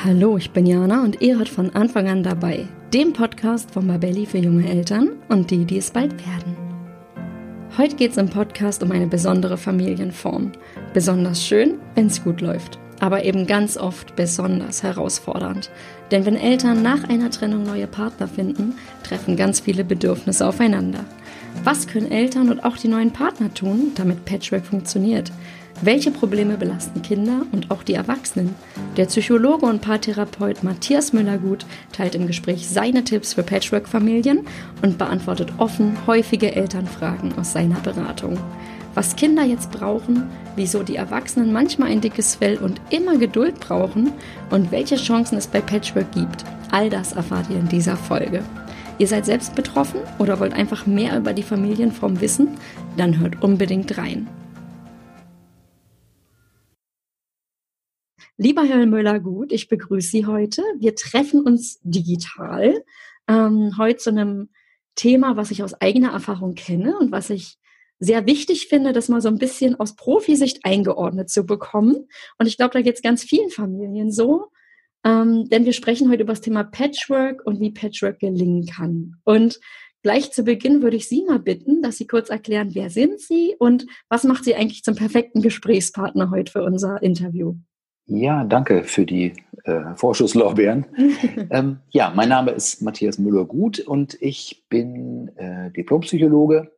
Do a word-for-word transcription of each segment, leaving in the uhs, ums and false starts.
Hallo, ich bin Jana und ihr hört von Anfang an dabei, dem Podcast von Babelli für junge Eltern und die, die es bald werden. Heute geht es im Podcast um eine besondere Familienform. Besonders schön, wenn es gut läuft, aber eben ganz oft besonders herausfordernd. Denn wenn Eltern nach einer Trennung neue Partner finden, treffen ganz viele Bedürfnisse aufeinander. Was können Eltern und auch die neuen Partner tun, damit Patchwork funktioniert? Welche Probleme belasten Kinder und auch die Erwachsenen? Der Psychologe und Paartherapeut Matthias Müller-Gut teilt im Gespräch seine Tipps für Patchwork-Familien und beantwortet offen häufige Elternfragen aus seiner Beratung. Was Kinder jetzt brauchen, wieso die Erwachsenen manchmal ein dickes Fell und immer Geduld brauchen und welche Chancen es bei Patchwork gibt, all das erfahrt ihr in dieser Folge. Ihr seid selbst betroffen oder wollt einfach mehr über die Familienform wissen? Dann hört unbedingt rein. Lieber Herr Müller-Gut, ich begrüße Sie heute. Wir treffen uns digital, ähm, heute zu einem Thema, was ich aus eigener Erfahrung kenne und was ich sehr wichtig finde, das mal so ein bisschen aus Profisicht eingeordnet zu bekommen. Und ich glaube, da geht es ganz vielen Familien so, ähm, denn wir sprechen heute über das Thema Patchwork und wie Patchwork gelingen kann. Und gleich zu Beginn würde ich Sie mal bitten, dass Sie kurz erklären, wer sind Sie und was macht Sie eigentlich zum perfekten Gesprächspartner heute für unser Interview? Ja, danke für die äh, Vorschusslorbeeren. ähm, ja, mein Name ist Matthias Müller-Gut und ich bin äh, Diplompsychologe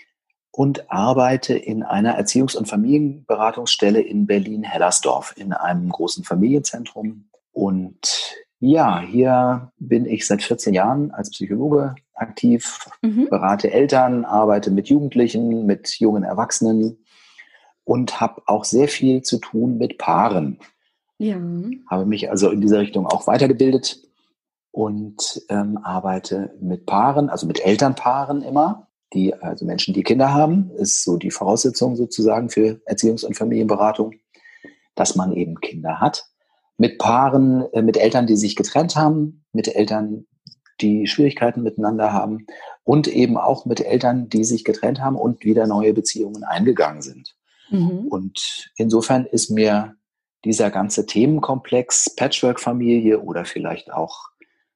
und arbeite in einer Erziehungs- und Familienberatungsstelle in Berlin-Hellersdorf in einem großen Familienzentrum. Und ja, hier bin ich seit vierzehn Jahren als Psychologe aktiv, mhm. berate Eltern, arbeite mit Jugendlichen, mit jungen Erwachsenen und habe auch sehr viel zu tun mit Paaren. Ja. Habe mich also in dieser Richtung auch weitergebildet und ähm, arbeite mit Paaren, also mit Elternpaaren immer, die, also Menschen, die Kinder haben, ist so die Voraussetzung sozusagen für Erziehungs- und Familienberatung, dass man eben Kinder hat. Mit Paaren, äh, mit Eltern, die sich getrennt haben, mit Eltern, die Schwierigkeiten miteinander haben und eben auch mit Eltern, die sich getrennt haben und wieder neue Beziehungen eingegangen sind. Mhm. Und insofern ist mir dieser ganze Themenkomplex Patchwork-Familie oder vielleicht auch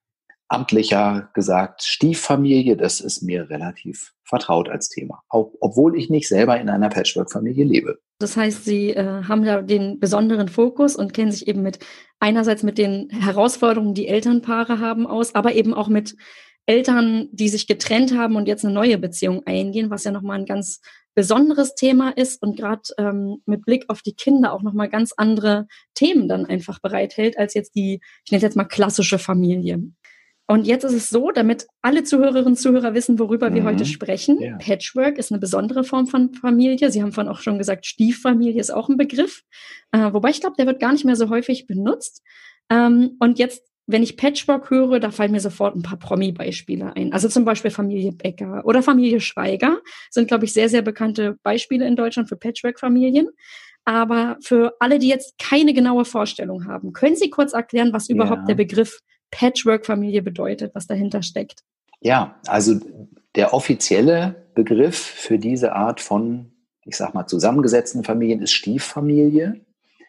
amtlicher gesagt Stieffamilie, das ist mir relativ vertraut als Thema, auch, obwohl ich nicht selber in einer Patchwork-Familie lebe. Das heißt, Sie äh, haben da den besonderen Fokus und kennen sich eben mit einerseits mit den Herausforderungen, die Elternpaare haben, aus, aber eben auch mit Eltern, die sich getrennt haben und jetzt eine neue Beziehung eingehen, was ja nochmal ein ganz besonderes Thema ist und gerade ähm, mit Blick auf die Kinder auch nochmal ganz andere Themen dann einfach bereithält, als jetzt die, ich nenne es jetzt mal klassische Familie. Und jetzt ist es so, damit alle Zuhörerinnen und Zuhörer wissen, worüber mhm. wir heute sprechen. Ja. Patchwork ist eine besondere Form von Familie. Sie haben vorhin auch schon gesagt, Stieffamilie ist auch ein Begriff. Äh, wobei ich glaube, der wird gar nicht mehr so häufig benutzt. Ähm, und jetzt, wenn ich Patchwork höre, da fallen mir sofort ein paar Promi-Beispiele ein. Also zum Beispiel Familie Becker oder Familie Schweiger sind, glaube ich, sehr, sehr bekannte Beispiele in Deutschland für Patchwork-Familien. Aber für alle, die jetzt keine genaue Vorstellung haben, können Sie kurz erklären, was überhaupt ja. der Begriff Patchwork-Familie bedeutet, was dahinter steckt? Ja, also der offizielle Begriff für diese Art von, ich sag mal, zusammengesetzten Familien ist Stieffamilie.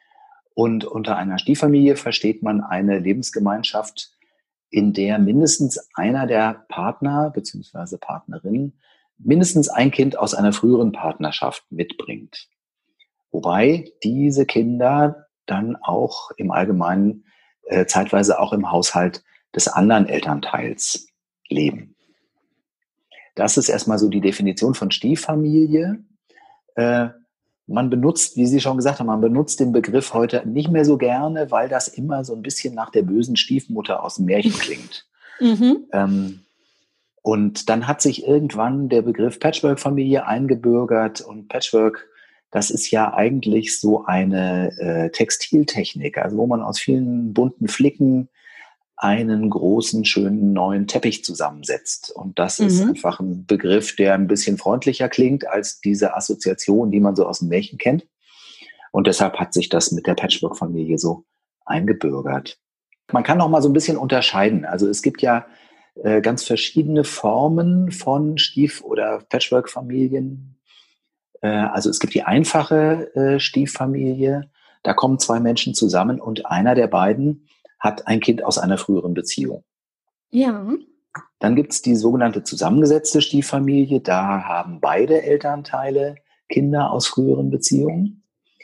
Und unter einer Stieffamilie versteht man eine Lebensgemeinschaft, in der mindestens einer der Partner bzw. Partnerin mindestens ein Kind aus einer früheren Partnerschaft mitbringt. Wobei diese Kinder dann auch im Allgemeinen äh, zeitweise auch im Haushalt des anderen Elternteils leben. Das ist erstmal so die Definition von Stieffamilie. Äh, Man benutzt, wie Sie schon gesagt haben, man benutzt den Begriff heute nicht mehr so gerne, weil das immer so ein bisschen nach der bösen Stiefmutter aus dem Märchen klingt. Mhm. Ähm, und dann hat sich irgendwann der Begriff Patchwork-Familie eingebürgert und Patchwork, das ist ja eigentlich so eine äh, Textiltechnik, also wo man aus vielen bunten Flicken einen großen, schönen neuen Teppich zusammensetzt. Und das mhm. ist einfach ein Begriff, der ein bisschen freundlicher klingt als diese Assoziation, die man so aus dem Märchen kennt. Und deshalb hat sich das mit der Patchwork-Familie so eingebürgert. Man kann noch mal so ein bisschen unterscheiden. Also es gibt ja äh, ganz verschiedene Formen von Stief- oder Patchwork-Familien. Äh, also es gibt die einfache äh, Stieffamilie. Da kommen zwei Menschen zusammen und einer der beiden hat ein Kind aus einer früheren Beziehung. Ja. Dann gibt es die sogenannte zusammengesetzte Stieffamilie. Da haben beide Elternteile Kinder aus früheren Beziehungen.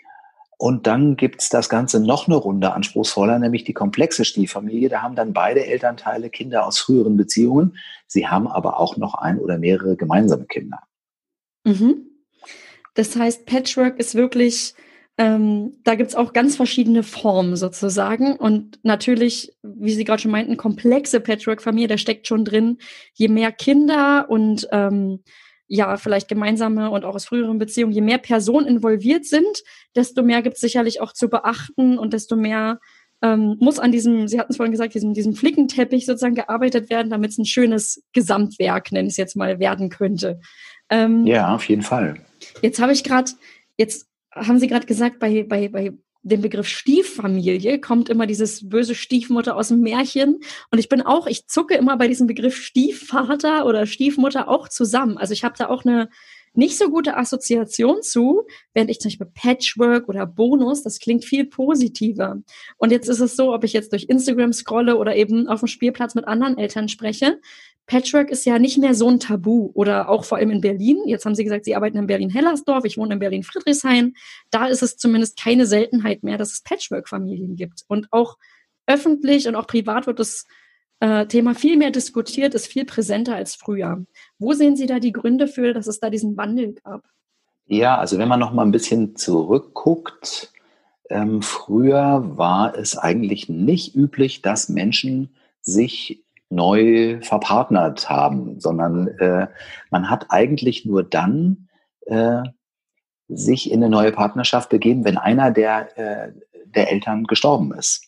Und dann gibt es das Ganze noch eine Runde anspruchsvoller, nämlich die komplexe Stieffamilie. Da haben dann beide Elternteile Kinder aus früheren Beziehungen. Sie haben aber auch noch ein oder mehrere gemeinsame Kinder. Mhm. Das heißt, Patchwork ist wirklich, ähm, da gibt es auch ganz verschiedene Formen sozusagen. Und natürlich, wie Sie gerade schon meinten, komplexe Patchwork-Familie, da steckt schon drin, je mehr Kinder und ähm, ja, vielleicht gemeinsame und auch aus früheren Beziehungen, je mehr Personen involviert sind, desto mehr gibt es sicherlich auch zu beachten und desto mehr ähm, muss an diesem, Sie hatten es vorhin gesagt, diesem, diesem Flickenteppich sozusagen gearbeitet werden, damit es ein schönes Gesamtwerk, nenne ich es jetzt mal, werden könnte. Ähm, Ja, auf jeden Fall. Jetzt habe ich gerade, jetzt haben Sie gerade gesagt, bei, bei, bei dem Begriff Stieffamilie kommt immer dieses böse Stiefmutter aus dem Märchen. Und ich bin auch, ich zucke immer bei diesem Begriff Stiefvater oder Stiefmutter auch zusammen. Also ich habe da auch eine nicht so gute Assoziation zu, während ich zum Beispiel Patchwork oder Bonus, das klingt viel positiver. Und jetzt ist es so, ob ich jetzt durch Instagram scrolle oder eben auf dem Spielplatz mit anderen Eltern spreche, Patchwork ist ja nicht mehr so ein Tabu oder auch vor allem in Berlin. Jetzt haben Sie gesagt, Sie arbeiten in Berlin-Hellersdorf, ich wohne in Berlin-Friedrichshain. Da ist es zumindest keine Seltenheit mehr, dass es Patchwork-Familien gibt. Und auch öffentlich und auch privat wird das äh, Thema viel mehr diskutiert, ist viel präsenter als früher. Wo sehen Sie da die Gründe für, dass es da diesen Wandel gab? Ja, also wenn man noch mal ein bisschen zurückguckt, ähm, früher war es eigentlich nicht üblich, dass Menschen sich neu verpartnert haben, sondern äh, man hat eigentlich nur dann äh, sich in eine neue Partnerschaft begeben, wenn einer der, äh, der Eltern gestorben ist.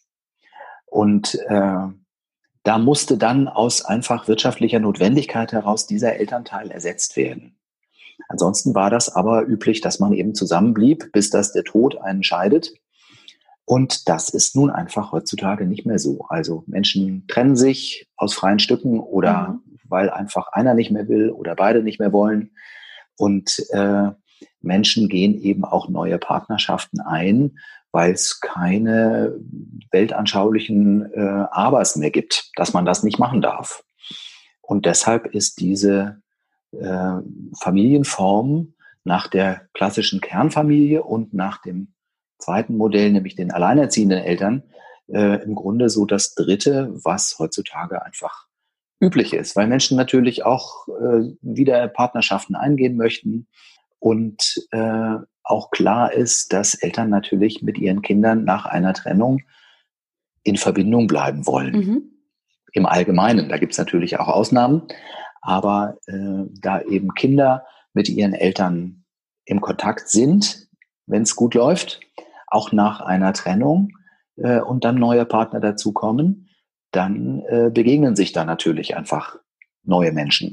Und äh, da musste dann aus einfach wirtschaftlicher Notwendigkeit heraus dieser Elternteil ersetzt werden. Ansonsten war das aber üblich, dass man eben zusammenblieb, bis dass der Tod einen scheidet. Und das ist nun einfach heutzutage nicht mehr so. Also Menschen trennen sich aus freien Stücken oder mhm. weil einfach einer nicht mehr will oder beide nicht mehr wollen. Und äh, Menschen gehen eben auch neue Partnerschaften ein, weil es keine weltanschaulichen äh, Abers mehr gibt, dass man das nicht machen darf. Und deshalb ist diese äh, Familienform nach der klassischen Kernfamilie und nach dem zweiten Modell, nämlich den alleinerziehenden Eltern, äh, im Grunde so das dritte, was heutzutage einfach üblich ist, weil Menschen natürlich auch äh, wieder Partnerschaften eingehen möchten und äh, auch klar ist, dass Eltern natürlich mit ihren Kindern nach einer Trennung in Verbindung bleiben wollen. Mhm. Im Allgemeinen, da gibt es natürlich auch Ausnahmen, aber äh, da eben Kinder mit ihren Eltern im Kontakt sind, wenn es gut läuft, auch nach einer Trennung äh, und dann neue Partner dazukommen, dann äh, begegnen sich da natürlich einfach neue Menschen.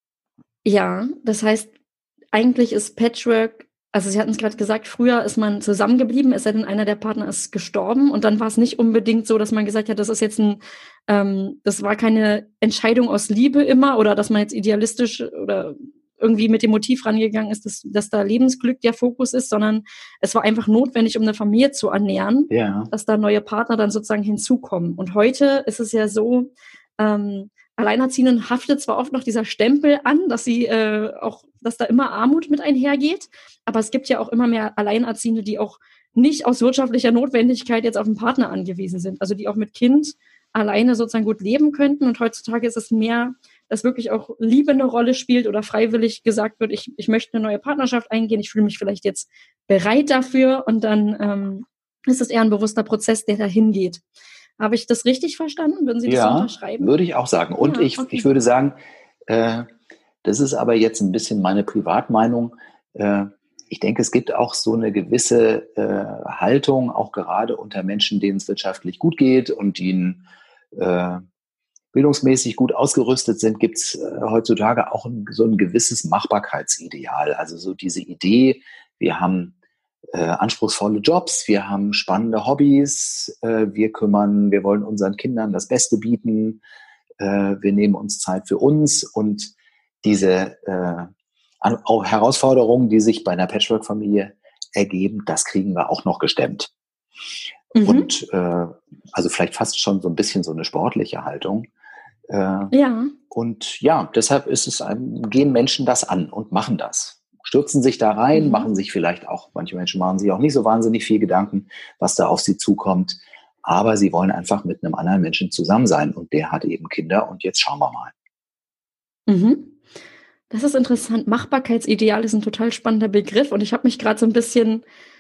Ja, das heißt, eigentlich ist Patchwork, also Sie hatten es gerade gesagt, früher ist man zusammengeblieben, es sei denn, einer der Partner ist gestorben und dann war es nicht unbedingt so, dass man gesagt hat, das ist jetzt ein, ähm, das war keine Entscheidung aus Liebe immer oder dass man jetzt idealistisch oder irgendwie mit dem Motiv rangegangen ist, dass, dass da Lebensglück der Fokus ist, sondern es war einfach notwendig, um eine Familie zu ernähren, ja. dass da neue Partner dann sozusagen hinzukommen. Und heute ist es ja so, ähm, Alleinerziehenden haftet zwar oft noch dieser Stempel an, dass sie äh, auch, dass da immer Armut mit einhergeht, aber es gibt ja auch immer mehr Alleinerziehende, die auch nicht aus wirtschaftlicher Notwendigkeit jetzt auf einen Partner angewiesen sind, also die auch mit Kind alleine sozusagen gut leben könnten. Und heutzutage ist es mehr, dass wirklich auch Liebe eine Rolle spielt oder freiwillig gesagt wird, ich, ich möchte eine neue Partnerschaft eingehen, ich fühle mich vielleicht jetzt bereit dafür und dann ähm, ist es eher ein bewusster Prozess, der dahin geht. Habe ich das richtig verstanden? Würden Sie das ja, so unterschreiben? Würde ich auch sagen. Und ja, ich, okay. ich würde sagen, äh, das ist aber jetzt ein bisschen meine Privatmeinung. Äh, ich denke, es gibt auch so eine gewisse äh, Haltung, auch gerade unter Menschen, denen es wirtschaftlich gut geht und die äh, bildungsmäßig gut ausgerüstet sind, gibt es äh, heutzutage auch ein, so ein gewisses Machbarkeitsideal. Also so diese Idee, wir haben Äh, anspruchsvolle Jobs, wir haben spannende Hobbys, äh, wir kümmern, wir wollen unseren Kindern das Beste bieten, äh, wir nehmen uns Zeit für uns und diese äh, auch Herausforderungen, die sich bei einer Patchwork-Familie ergeben, das kriegen wir auch noch gestemmt. Mhm. Und äh, also vielleicht fast schon so ein bisschen so eine sportliche Haltung. Äh, Ja. Und ja, deshalb ist es ein, gehen Menschen das an und machen das. Stürzen sich da rein, Mhm. machen sich vielleicht auch, manche Menschen machen sich auch nicht so wahnsinnig viel Gedanken, was da auf sie zukommt. Aber sie wollen einfach mit einem anderen Menschen zusammen sein. Und der hat eben Kinder. Und jetzt schauen wir mal. Mhm. Das ist interessant. Machbarkeitsideal ist ein total spannender Begriff. Und ich habe mich gerade so ein bisschen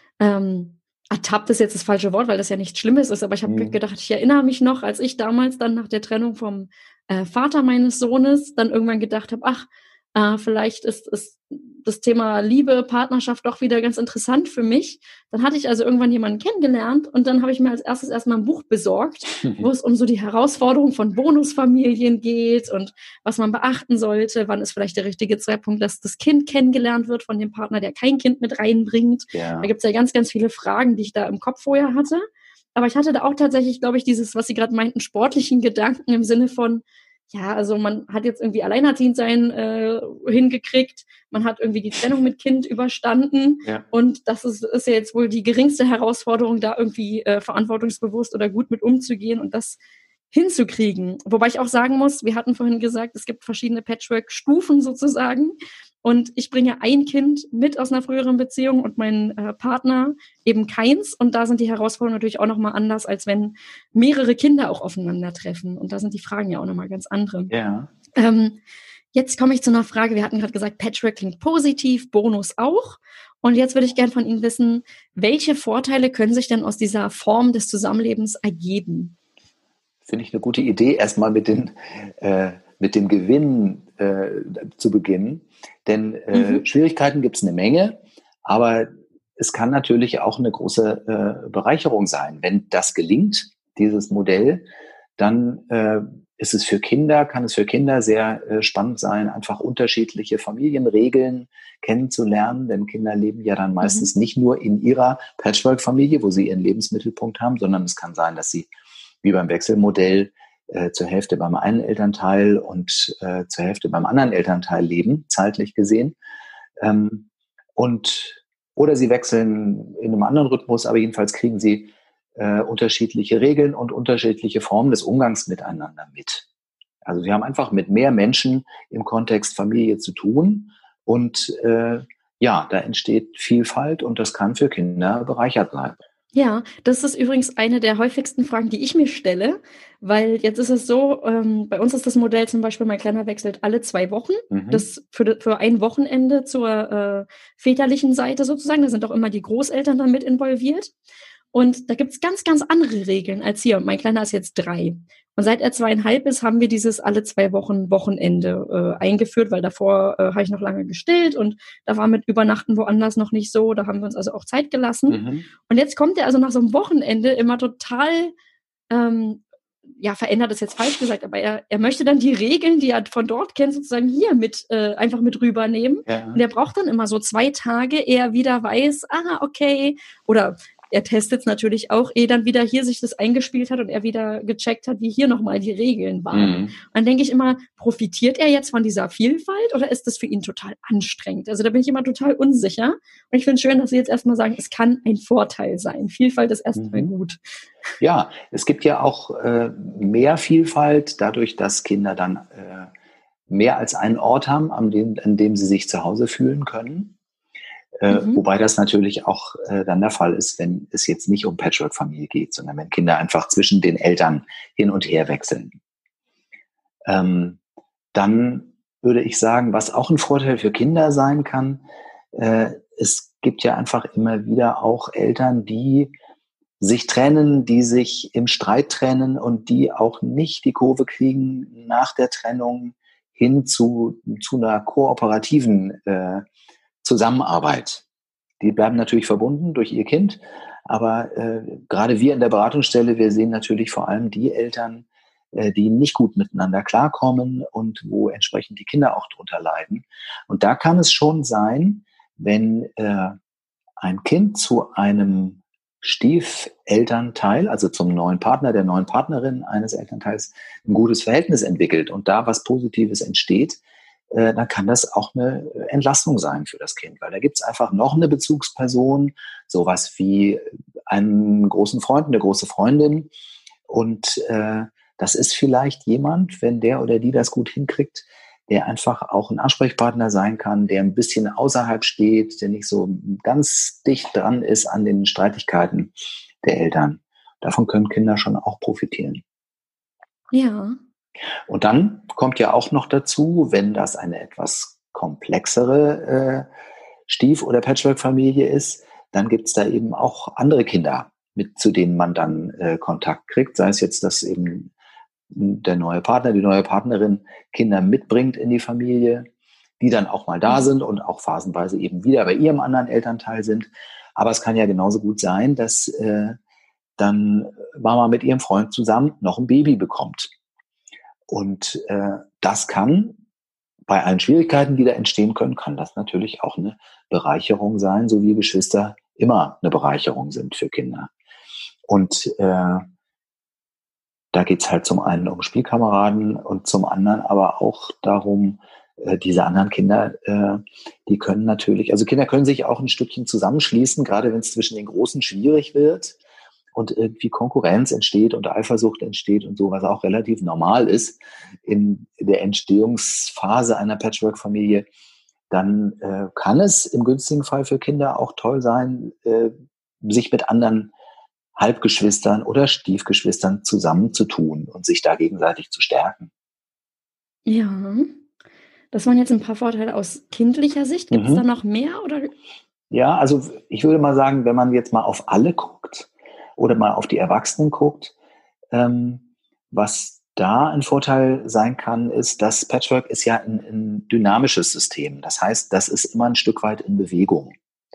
ähm, ertappt, ist jetzt das falsche Wort, weil das ja nichts Schlimmes ist. Aber ich habe Hm. gedacht, ich erinnere mich noch, als ich damals dann nach der Trennung vom äh, Vater meines Sohnes dann irgendwann gedacht habe, ach, äh, vielleicht ist, ist das Thema Liebe, Partnerschaft doch wieder ganz interessant für mich. Dann hatte ich also irgendwann jemanden kennengelernt und dann habe ich mir als erstes erstmal ein Buch besorgt, wo es um so die Herausforderung von Bonusfamilien geht und was man beachten sollte, wann ist vielleicht der richtige Zeitpunkt, dass das Kind kennengelernt wird von dem Partner, der kein Kind mit reinbringt. Ja. Da gibt es ja ganz, ganz viele Fragen, die ich da im Kopf vorher hatte. Aber ich hatte da auch tatsächlich, glaube ich, dieses, was Sie gerade meinten, sportlichen Gedanken im Sinne von, ja, also man hat jetzt irgendwie alleinerziehend sein äh, hingekriegt, man hat irgendwie die Trennung mit Kind überstanden Ja. und das ist, ist ja jetzt wohl die geringste Herausforderung, da irgendwie äh, verantwortungsbewusst oder gut mit umzugehen und das hinzukriegen. Wobei ich auch sagen muss, wir hatten vorhin gesagt, es gibt verschiedene Patchwork-Stufen sozusagen. Und ich bringe ein Kind mit aus einer früheren Beziehung und mein äh, Partner eben keins. Und da sind die Herausforderungen natürlich auch nochmal anders, als wenn mehrere Kinder auch aufeinandertreffen. Und da sind die Fragen ja auch nochmal ganz andere. Ja. Ähm, jetzt komme ich zu einer Frage. Wir hatten gerade gesagt, Patchwork klingt positiv, Bonus auch. Und jetzt würde ich gerne von Ihnen wissen, welche Vorteile können sich denn aus dieser Form des Zusammenlebens ergeben? Finde ich eine gute Idee, erstmal mit, den, äh, mit dem Gewinn äh, zu beginnen. Denn äh, Mhm. Schwierigkeiten gibt es eine Menge, aber es kann natürlich auch eine große äh, Bereicherung sein. Wenn das gelingt, dieses Modell, dann äh, ist es für Kinder, kann es für Kinder sehr äh, spannend sein, einfach unterschiedliche Familienregeln kennenzulernen. Denn Kinder leben ja dann meistens Mhm. nicht nur in ihrer Patchwork-Familie, wo sie ihren Lebensmittelpunkt haben, sondern es kann sein, dass sie wie beim Wechselmodell äh, zur Hälfte beim einen Elternteil und äh, zur Hälfte beim anderen Elternteil leben, zeitlich gesehen. Ähm, und, oder sie wechseln in einem anderen Rhythmus, aber jedenfalls kriegen sie äh, unterschiedliche Regeln und unterschiedliche Formen des Umgangs miteinander mit. Also wir haben einfach mit mehr Menschen im Kontext Familie zu tun und äh, ja, da entsteht Vielfalt und das kann für Kinder bereichert sein. Ja, das ist übrigens eine der häufigsten Fragen, die ich mir stelle, weil jetzt ist es so, ähm, bei uns ist das Modell zum Beispiel, mein Kleiner wechselt alle zwei Wochen, Mhm. das für, für ein Wochenende zur äh, väterlichen Seite sozusagen, da sind auch immer die Großeltern dann mit involviert. Und da gibt's ganz, ganz andere Regeln als hier. Mein Kleiner ist jetzt drei. Und seit er zweieinhalb ist, haben wir dieses alle zwei Wochen Wochenende äh, eingeführt, weil davor äh, habe ich noch lange gestillt und da war mit Übernachten woanders noch nicht so. Da haben wir uns also auch Zeit gelassen. Mhm. Und jetzt kommt er also nach so einem Wochenende immer total, ähm, ja, verändert ist jetzt falsch gesagt, aber er, er möchte dann die Regeln, die er von dort kennt, sozusagen hier mit äh, einfach mit rübernehmen. Ja. Und er braucht dann immer so zwei Tage, ehe er wieder weiß, ah, okay, oder er testet es natürlich auch, ehe dann wieder hier sich das eingespielt hat und er wieder gecheckt hat, wie hier nochmal die Regeln waren. Mhm. Und dann denke ich immer, profitiert er jetzt von dieser Vielfalt oder ist das für ihn total anstrengend? Also da bin ich immer total unsicher. Und ich finde es schön, dass Sie jetzt erstmal sagen, es kann ein Vorteil sein. Vielfalt ist erstmal Mhm. gut. Ja, es gibt ja auch äh, mehr Vielfalt dadurch, dass Kinder dann äh, mehr als einen Ort haben, an dem, an dem sie sich zu Hause fühlen können. Äh, Mhm. wobei das natürlich auch äh, dann der Fall ist, wenn es jetzt nicht um Patchwork-Familie geht, sondern wenn Kinder einfach zwischen den Eltern hin und her wechseln. Ähm, dann würde ich sagen, was auch ein Vorteil für Kinder sein kann, äh, es gibt ja einfach immer wieder auch Eltern, die sich trennen, die sich im Streit trennen und die auch nicht die Kurve kriegen nach der Trennung hin zu, zu einer kooperativen äh, Zusammenarbeit. Die bleiben natürlich verbunden durch ihr Kind, aber äh, gerade wir in der Beratungsstelle, wir sehen natürlich vor allem die Eltern, äh, die nicht gut miteinander klarkommen und wo entsprechend die Kinder auch drunter leiden. Und da kann es schon sein, wenn äh, ein Kind zu einem Stiefelternteil, also zum neuen Partner, der neuen Partnerin eines Elternteils, ein gutes Verhältnis entwickelt und da was Positives entsteht, äh, dann kann das auch eine Entlastung sein für das Kind, weil da gibt es einfach noch eine Bezugsperson, sowas wie einen großen Freund, eine große Freundin. Und äh, das ist vielleicht jemand, wenn der oder die das gut hinkriegt, der einfach auch ein Ansprechpartner sein kann, der ein bisschen außerhalb steht, der nicht so ganz dicht dran ist an den Streitigkeiten der Eltern. Davon können Kinder schon auch profitieren. Ja. Und dann kommt ja auch noch dazu, wenn das eine etwas komplexere äh, Stief- oder Patchwork-Familie ist, dann gibt es da eben auch andere Kinder, mit zu denen man dann äh, Kontakt kriegt. Sei es jetzt, dass eben der neue Partner, die neue Partnerin Kinder mitbringt in die Familie, die dann auch mal da sind und auch phasenweise eben wieder bei ihrem anderen Elternteil sind. Aber es kann ja genauso gut sein, dass äh, dann Mama mit ihrem Freund zusammen noch ein Baby bekommt. Und äh, das kann, bei allen Schwierigkeiten, die da entstehen können, kann das natürlich auch eine Bereicherung sein, so wie Geschwister immer eine Bereicherung sind für Kinder. Und äh, da geht's halt zum einen um Spielkameraden und zum anderen aber auch darum, äh, diese anderen Kinder, äh, die können natürlich, also Kinder können sich auch ein Stückchen zusammenschließen, gerade wenn es zwischen den Großen schwierig wird und irgendwie Konkurrenz entsteht und Eifersucht entsteht und so, was auch relativ normal ist in der Entstehungsphase einer Patchwork-Familie, dann äh, kann es im günstigen Fall für Kinder auch toll sein, äh, sich mit anderen Halbgeschwistern oder Stiefgeschwistern zusammenzutun und sich da gegenseitig zu stärken. Ja. Das waren jetzt ein paar Vorteile aus kindlicher Sicht. Gibt es da Mhm. noch mehr, oder? Ja, also ich würde mal sagen, wenn man jetzt mal auf alle guckt oder mal auf die Erwachsenen guckt, ähm, was da ein Vorteil sein kann, ist, dass Patchwork ist ja ein, ein dynamisches System. Das heißt, das ist immer ein Stück weit in Bewegung,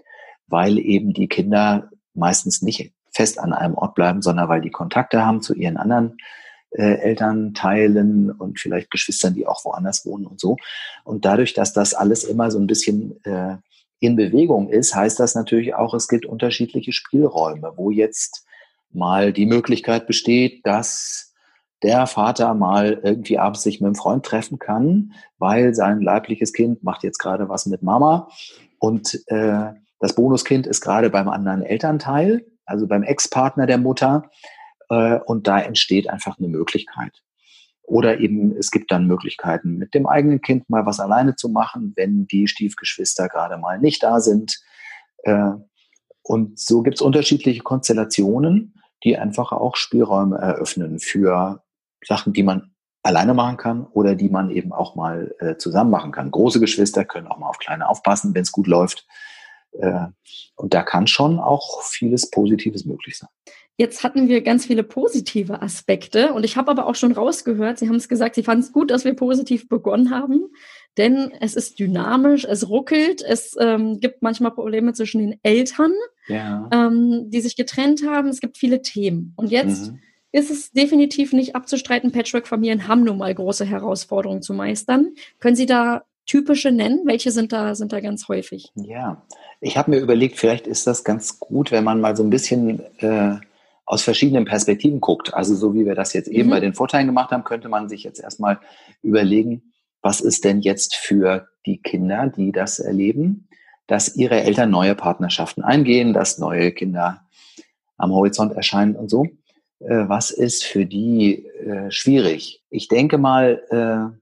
weil eben die Kinder meistens nicht fest an einem Ort bleiben, sondern weil die Kontakte haben zu ihren anderen äh, Elternteilen und vielleicht Geschwistern, die auch woanders wohnen und so. Und dadurch, dass das alles immer so ein bisschen äh, in Bewegung ist, heißt das natürlich auch, es gibt unterschiedliche Spielräume, wo jetzt mal die Möglichkeit besteht, dass der Vater mal irgendwie abends sich mit einem Freund treffen kann, weil sein leibliches Kind macht jetzt gerade was mit Mama und äh, das Bonuskind ist gerade beim anderen Elternteil, also beim Ex-Partner der Mutter, äh, und da entsteht einfach eine Möglichkeit. Oder eben, es gibt dann Möglichkeiten, mit dem eigenen Kind mal was alleine zu machen, wenn die Stiefgeschwister gerade mal nicht da sind. Äh, und so gibt es unterschiedliche Konstellationen, die einfach auch Spielräume eröffnen für Sachen, die man alleine machen kann oder die man eben auch mal äh, zusammen machen kann. Große Geschwister können auch mal auf kleine aufpassen, wenn es gut läuft. Äh, und da kann schon auch vieles Positives möglich sein. Jetzt hatten wir ganz viele positive Aspekte und ich habe aber auch schon rausgehört, Sie haben es gesagt, Sie fanden es gut, dass wir positiv begonnen haben, denn es ist dynamisch, es ruckelt, es ähm, gibt manchmal Probleme zwischen den Eltern, Ja. ähm, die sich getrennt haben, es gibt viele Themen. Und jetzt mhm. ist es definitiv nicht abzustreiten, Patchwork-Familien haben nun mal große Herausforderungen zu meistern. Können Sie da typische nennen? Welche sind da, sind da ganz häufig? Ja, ich habe mir überlegt, vielleicht ist das ganz gut, wenn man mal so ein bisschen äh, aus verschiedenen Perspektiven guckt. Also so wie wir das jetzt eben mhm. bei den Vorteilen gemacht haben, könnte man sich jetzt erstmal überlegen, was ist denn jetzt für die Kinder, die das erleben, dass ihre Eltern neue Partnerschaften eingehen, dass neue Kinder am Horizont erscheinen und so. Äh, was ist für die äh, schwierig? Ich denke mal, äh,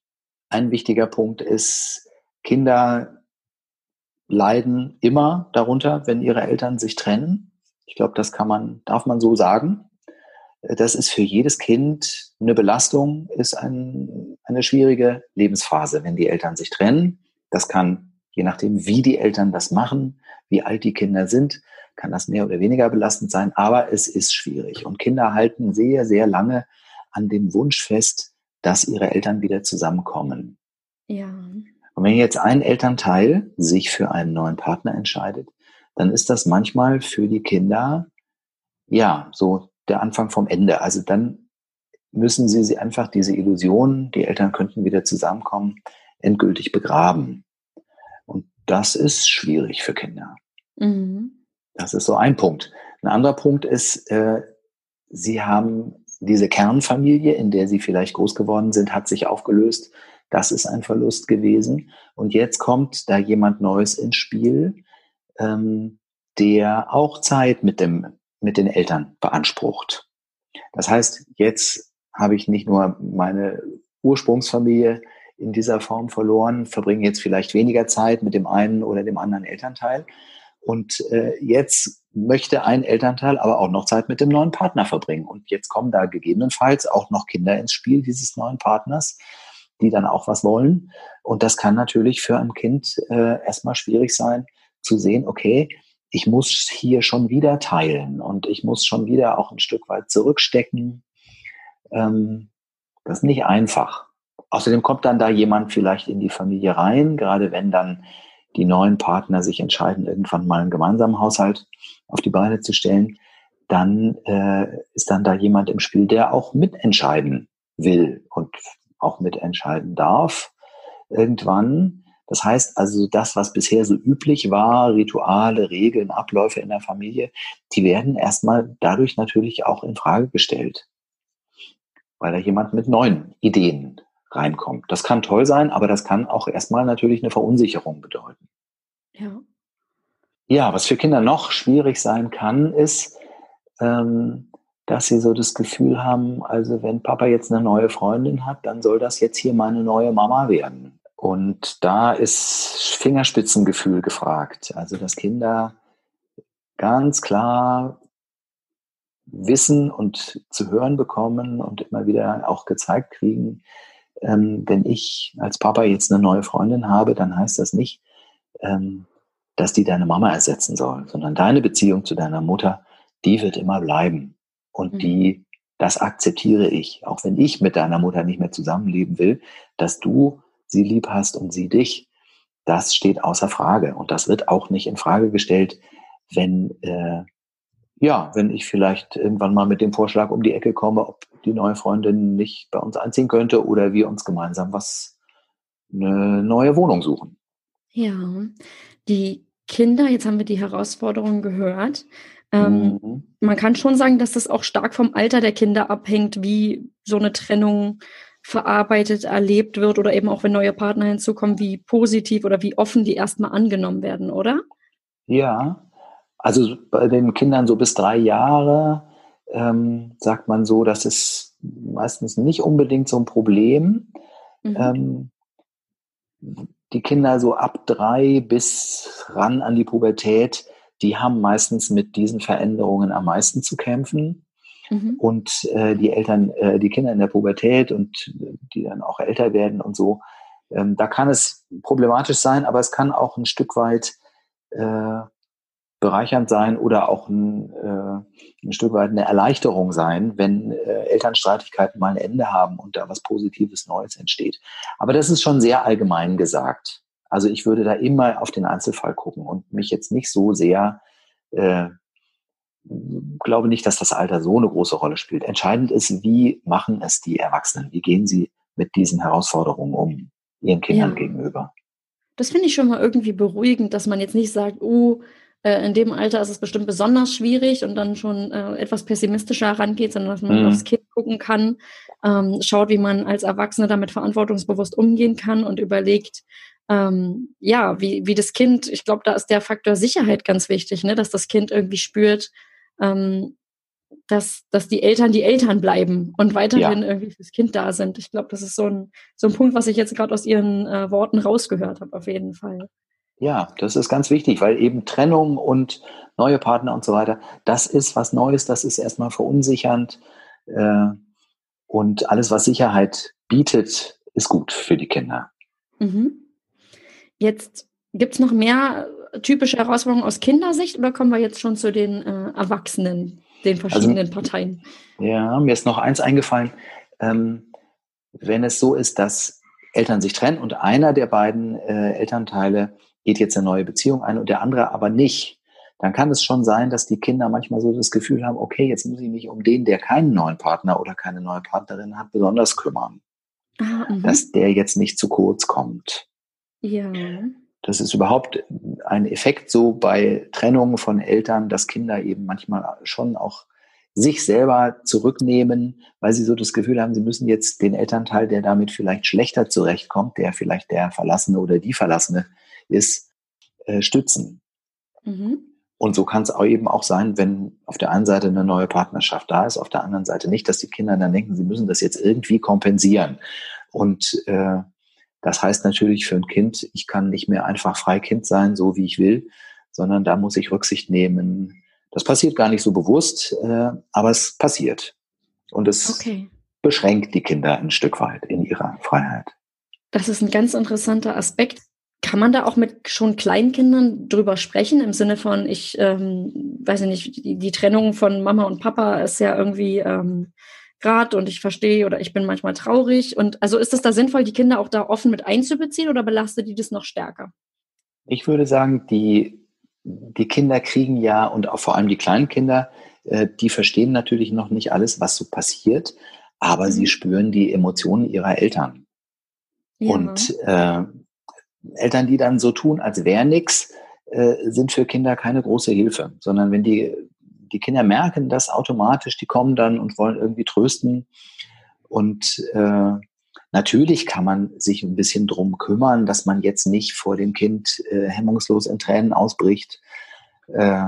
ein wichtiger Punkt ist, Kinder leiden immer darunter, wenn ihre Eltern sich trennen. Ich glaube, das kann man, darf man so sagen. Das ist für jedes Kind eine Belastung, ist ein, eine schwierige Lebensphase, wenn die Eltern sich trennen. Das kann, je nachdem, wie die Eltern das machen, wie alt die Kinder sind, kann das mehr oder weniger belastend sein, aber es ist schwierig. Und Kinder halten sehr, sehr lange an dem Wunsch fest, dass ihre Eltern wieder zusammenkommen. Ja. Und wenn jetzt ein Elternteil sich für einen neuen Partner entscheidet, dann ist das manchmal für die Kinder, ja, so der Anfang vom Ende. Also dann müssen sie, sie einfach diese Illusion, die Eltern könnten wieder zusammenkommen, endgültig begraben. Und das ist schwierig für Kinder. Mhm. Das ist so ein Punkt. Ein anderer Punkt ist, äh, sie haben diese Kernfamilie, in der sie vielleicht groß geworden sind, hat sich aufgelöst. Das ist ein Verlust gewesen. Und jetzt kommt da jemand Neues ins Spiel, ähm, der auch Zeit mit dem, mit den Eltern beansprucht. Das heißt, jetzt habe ich nicht nur meine Ursprungsfamilie in dieser Form verloren, verbringe jetzt vielleicht weniger Zeit mit dem einen oder dem anderen Elternteil. Und äh, jetzt möchte ein Elternteil aber auch noch Zeit mit dem neuen Partner verbringen. Und jetzt kommen da gegebenenfalls auch noch Kinder ins Spiel dieses neuen Partners, die dann auch was wollen. Und das kann natürlich für ein Kind äh, erstmal schwierig sein, zu sehen, okay, ich muss hier schon wieder teilen und ich muss schon wieder auch ein Stück weit zurückstecken. Ähm, das ist nicht einfach. Außerdem kommt dann da jemand vielleicht in die Familie rein, gerade wenn dann die neuen Partner sich entscheiden, irgendwann mal einen gemeinsamen Haushalt auf die Beine zu stellen, dann äh, ist dann da jemand im Spiel, der auch mitentscheiden will und auch mitentscheiden darf irgendwann. Das heißt also, das, was bisher so üblich war, Rituale, Regeln, Abläufe in der Familie, die werden erstmal dadurch natürlich auch in Frage gestellt, weil da jemand mit neuen Ideen reinkommt. Das kann toll sein, aber das kann auch erstmal natürlich eine Verunsicherung bedeuten. Ja. Ja, was für Kinder noch schwierig sein kann, ist, ähm, dass sie so das Gefühl haben, also wenn Papa jetzt eine neue Freundin hat, dann soll das jetzt hier meine neue Mama werden. Und da ist Fingerspitzengefühl gefragt. Also dass Kinder ganz klar wissen und zu hören bekommen und immer wieder auch gezeigt kriegen, ähm, wenn ich als Papa jetzt eine neue Freundin habe, dann heißt das nicht, ähm, dass die deine Mama ersetzen soll, sondern deine Beziehung zu deiner Mutter, die wird immer bleiben. Und Mhm. die, das akzeptiere ich, auch wenn ich mit deiner Mutter nicht mehr zusammenleben will, dass du sie lieb hast und sie dich. Das steht außer Frage. Und das wird auch nicht in Frage gestellt, wenn, äh, ja, wenn ich vielleicht irgendwann mal mit dem Vorschlag um die Ecke komme, ob die neue Freundin nicht bei uns einziehen könnte oder wir uns gemeinsam was, eine neue Wohnung suchen. Ja, die Kinder, jetzt haben wir die Herausforderungen gehört. Ähm, Mhm. man kann schon sagen, dass das auch stark vom Alter der Kinder abhängt, wie so eine Trennung verarbeitet, erlebt wird oder eben auch, wenn neue Partner hinzukommen, wie positiv oder wie offen die erstmal angenommen werden, oder? Ja, also bei den Kindern so bis drei Jahre ähm, sagt man so, das ist meistens nicht unbedingt so ein Problem. Mhm. Ähm, die Kinder so ab drei bis ran an die Pubertät, die haben meistens mit diesen Veränderungen am meisten zu kämpfen. Mhm. Und äh, die Eltern, äh, die Kinder in der Pubertät und die dann auch älter werden und so, ähm, da kann es problematisch sein, aber es kann auch ein Stück weit äh, bereichernd sein oder auch ein, äh, ein Stück weit eine Erleichterung sein, wenn äh, Elternstreitigkeiten mal ein Ende haben und da was Positives Neues entsteht. Aber das ist schon sehr allgemein gesagt. Also ich würde da immer auf den Einzelfall gucken und mich jetzt nicht so sehr, äh, glaube nicht, dass das Alter so eine große Rolle spielt. Entscheidend ist, wie machen es die Erwachsenen? Wie gehen sie mit diesen Herausforderungen um, ihren Kindern Ja. gegenüber? Das finde ich schon mal irgendwie beruhigend, dass man jetzt nicht sagt: „Oh, äh, in dem Alter ist es bestimmt besonders schwierig“ und dann schon, äh, etwas pessimistischer rangeht, sondern dass man aufs Mhm. Kind gucken kann, ähm, schaut, wie man als Erwachsener damit verantwortungsbewusst umgehen kann und überlegt, ähm, ja, wie wie das Kind, ich glaube, da ist der Faktor Sicherheit ganz wichtig, ne, dass das Kind irgendwie spürt, ähm, dass dass die Eltern die Eltern bleiben und weiterhin Ja. irgendwie fürs Kind da sind. Ich glaube, das ist so 'n so 'n Punkt, was ich jetzt grad aus Ihren, äh, Worten rausgehört habe, auf jeden Fall. Ja, das ist ganz wichtig, weil eben Trennung und neue Partner und so weiter, das ist was Neues, das ist erstmal verunsichernd. Äh, und alles, was Sicherheit bietet, ist gut für die Kinder. Mhm. Jetzt gibt's noch mehr äh, typische Herausforderungen aus Kindersicht oder kommen wir jetzt schon zu den, äh, Erwachsenen, den Also, verschiedenen Parteien? ja, mir ist noch eins eingefallen. Ähm, wenn es so ist, dass Eltern sich trennen und einer der beiden äh, Elternteile geht jetzt eine neue Beziehung ein und der andere aber nicht, dann kann es schon sein, dass die Kinder manchmal so das Gefühl haben, okay, jetzt muss ich mich um den, der keinen neuen Partner oder keine neue Partnerin hat, besonders kümmern, Ah, dass mhm. der jetzt nicht zu kurz kommt. Ja. Das ist überhaupt ein Effekt so bei Trennungen von Eltern, dass Kinder eben manchmal schon auch sich selber zurücknehmen, weil sie so das Gefühl haben, sie müssen jetzt den Elternteil, der damit vielleicht schlechter zurechtkommt, der vielleicht der Verlassene oder die Verlassene ist, äh, stützen. Mhm. Und so kann es auch eben auch sein, wenn auf der einen Seite eine neue Partnerschaft da ist, auf der anderen Seite nicht, dass die Kinder dann denken, sie müssen das jetzt irgendwie kompensieren. Und äh, das heißt natürlich für ein Kind, ich kann nicht mehr einfach frei Kind sein, so wie ich will, sondern da muss ich Rücksicht nehmen. Das passiert gar nicht so bewusst, äh, aber es passiert. Und es Okay. beschränkt die Kinder ein Stück weit in ihrer Freiheit. Das ist ein ganz interessanter Aspekt. Kann man da auch mit schon Kleinkindern drüber sprechen, im Sinne von, ich ähm, weiß ja nicht, die, die Trennung von Mama und Papa ist ja irgendwie ähm, grad und ich verstehe oder ich bin manchmal traurig. Und also ist es da sinnvoll, die Kinder auch da offen mit einzubeziehen oder belastet die das noch stärker? Ich würde sagen, die, die Kinder kriegen ja, und auch vor allem die kleinen Kinder, äh, die verstehen natürlich noch nicht alles, was so passiert, aber Mhm. sie spüren die Emotionen ihrer Eltern. Ja. Und äh, Eltern, die dann so tun, als wäre nichts, äh, sind für Kinder keine große Hilfe, sondern wenn die, die Kinder merken das automatisch, die kommen dann und wollen irgendwie trösten. Und äh, natürlich kann man sich ein bisschen drum kümmern, dass man jetzt nicht vor dem Kind äh, hemmungslos in Tränen ausbricht. Äh,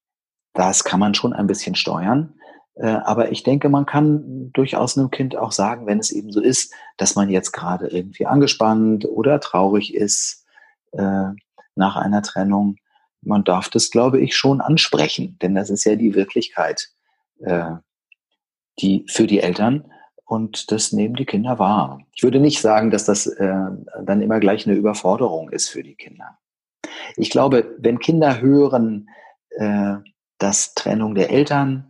das kann man schon ein bisschen steuern. Äh, aber ich denke, man kann durchaus einem Kind auch sagen, wenn es eben so ist, dass man jetzt gerade irgendwie angespannt oder traurig ist äh, nach einer Trennung. Man darf das, glaube ich, schon ansprechen, denn das ist ja die Wirklichkeit, äh, die für die Eltern, und das nehmen die Kinder wahr. Ich würde nicht sagen, dass das äh, dann immer gleich eine Überforderung ist für die Kinder. Ich glaube, wenn Kinder hören, äh, dass Trennung der Eltern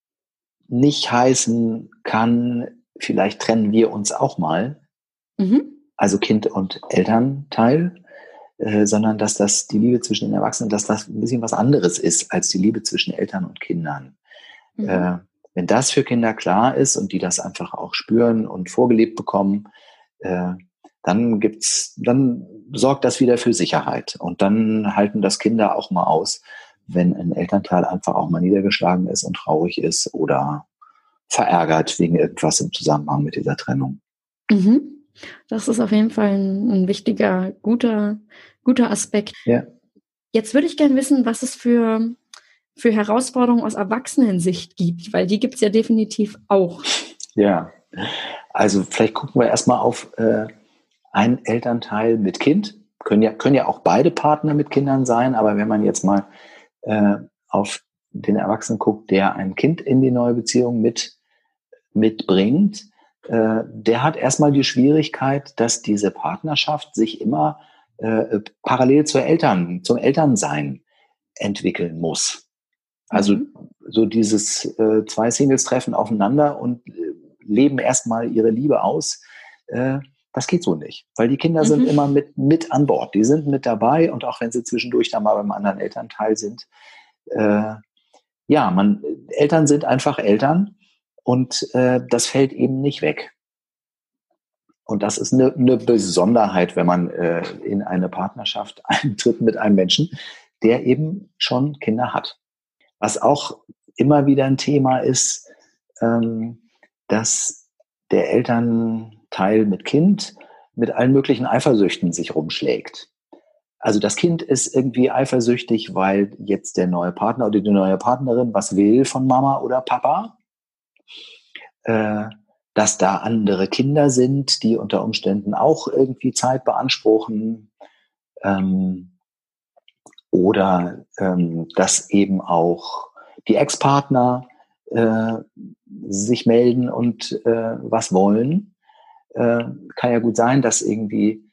nicht heißen kann, vielleicht trennen wir uns auch mal, Mhm. also Kind und Elternteil, äh, sondern dass das die Liebe zwischen den Erwachsenen, dass das ein bisschen was anderes ist als die Liebe zwischen Eltern und Kindern. Mhm. Äh, wenn das für Kinder klar ist und die das einfach auch spüren und vorgelebt bekommen, äh, dann gibt's, dann sorgt das wieder für Sicherheit. Und dann halten das Kinder auch mal aus, wenn ein Elternteil einfach auch mal niedergeschlagen ist und traurig ist oder verärgert wegen irgendwas im Zusammenhang mit dieser Trennung. Mhm. Das ist auf jeden Fall ein, ein wichtiger, guter, guter Aspekt. Ja. Jetzt würde ich gerne wissen, was es für, für Herausforderungen aus Erwachsenensicht gibt, weil die gibt es ja definitiv auch. Ja, also vielleicht gucken wir erstmal auf äh, einen Elternteil mit Kind. Können ja, können ja auch beide Partner mit Kindern sein, aber wenn man jetzt mal äh, auf den Erwachsenen guckt, der ein Kind in die neue Beziehung mit mitbringt, äh, der hat erstmal die Schwierigkeit, dass diese Partnerschaft sich immer äh, parallel zur Eltern, zum Elternsein entwickeln muss. Also Mhm. so dieses äh, zwei Singles treffen aufeinander und äh, leben erstmal ihre Liebe aus, äh, das geht so nicht. Weil die Kinder Mhm. sind immer mit, mit an Bord. Die sind mit dabei, und auch wenn sie zwischendurch dann mal beim anderen Elternteil sind, äh, ja, man, Eltern sind einfach Eltern, und äh, das fällt eben nicht weg. Und das ist eine, eine Besonderheit, wenn man äh, in eine Partnerschaft eintritt mit einem Menschen, der eben schon Kinder hat. Was auch immer wieder ein Thema ist, ähm, dass der Elternteil mit Kind mit allen möglichen Eifersüchten sich rumschlägt. Also das Kind ist irgendwie eifersüchtig, weil jetzt der neue Partner oder die neue Partnerin was will von Mama oder Papa. Äh, dass da andere Kinder sind, die unter Umständen auch irgendwie Zeit beanspruchen. Ähm, oder ähm, dass eben auch die Ex-Partner äh, sich melden und äh, was wollen. Äh, kann ja gut sein, dass irgendwie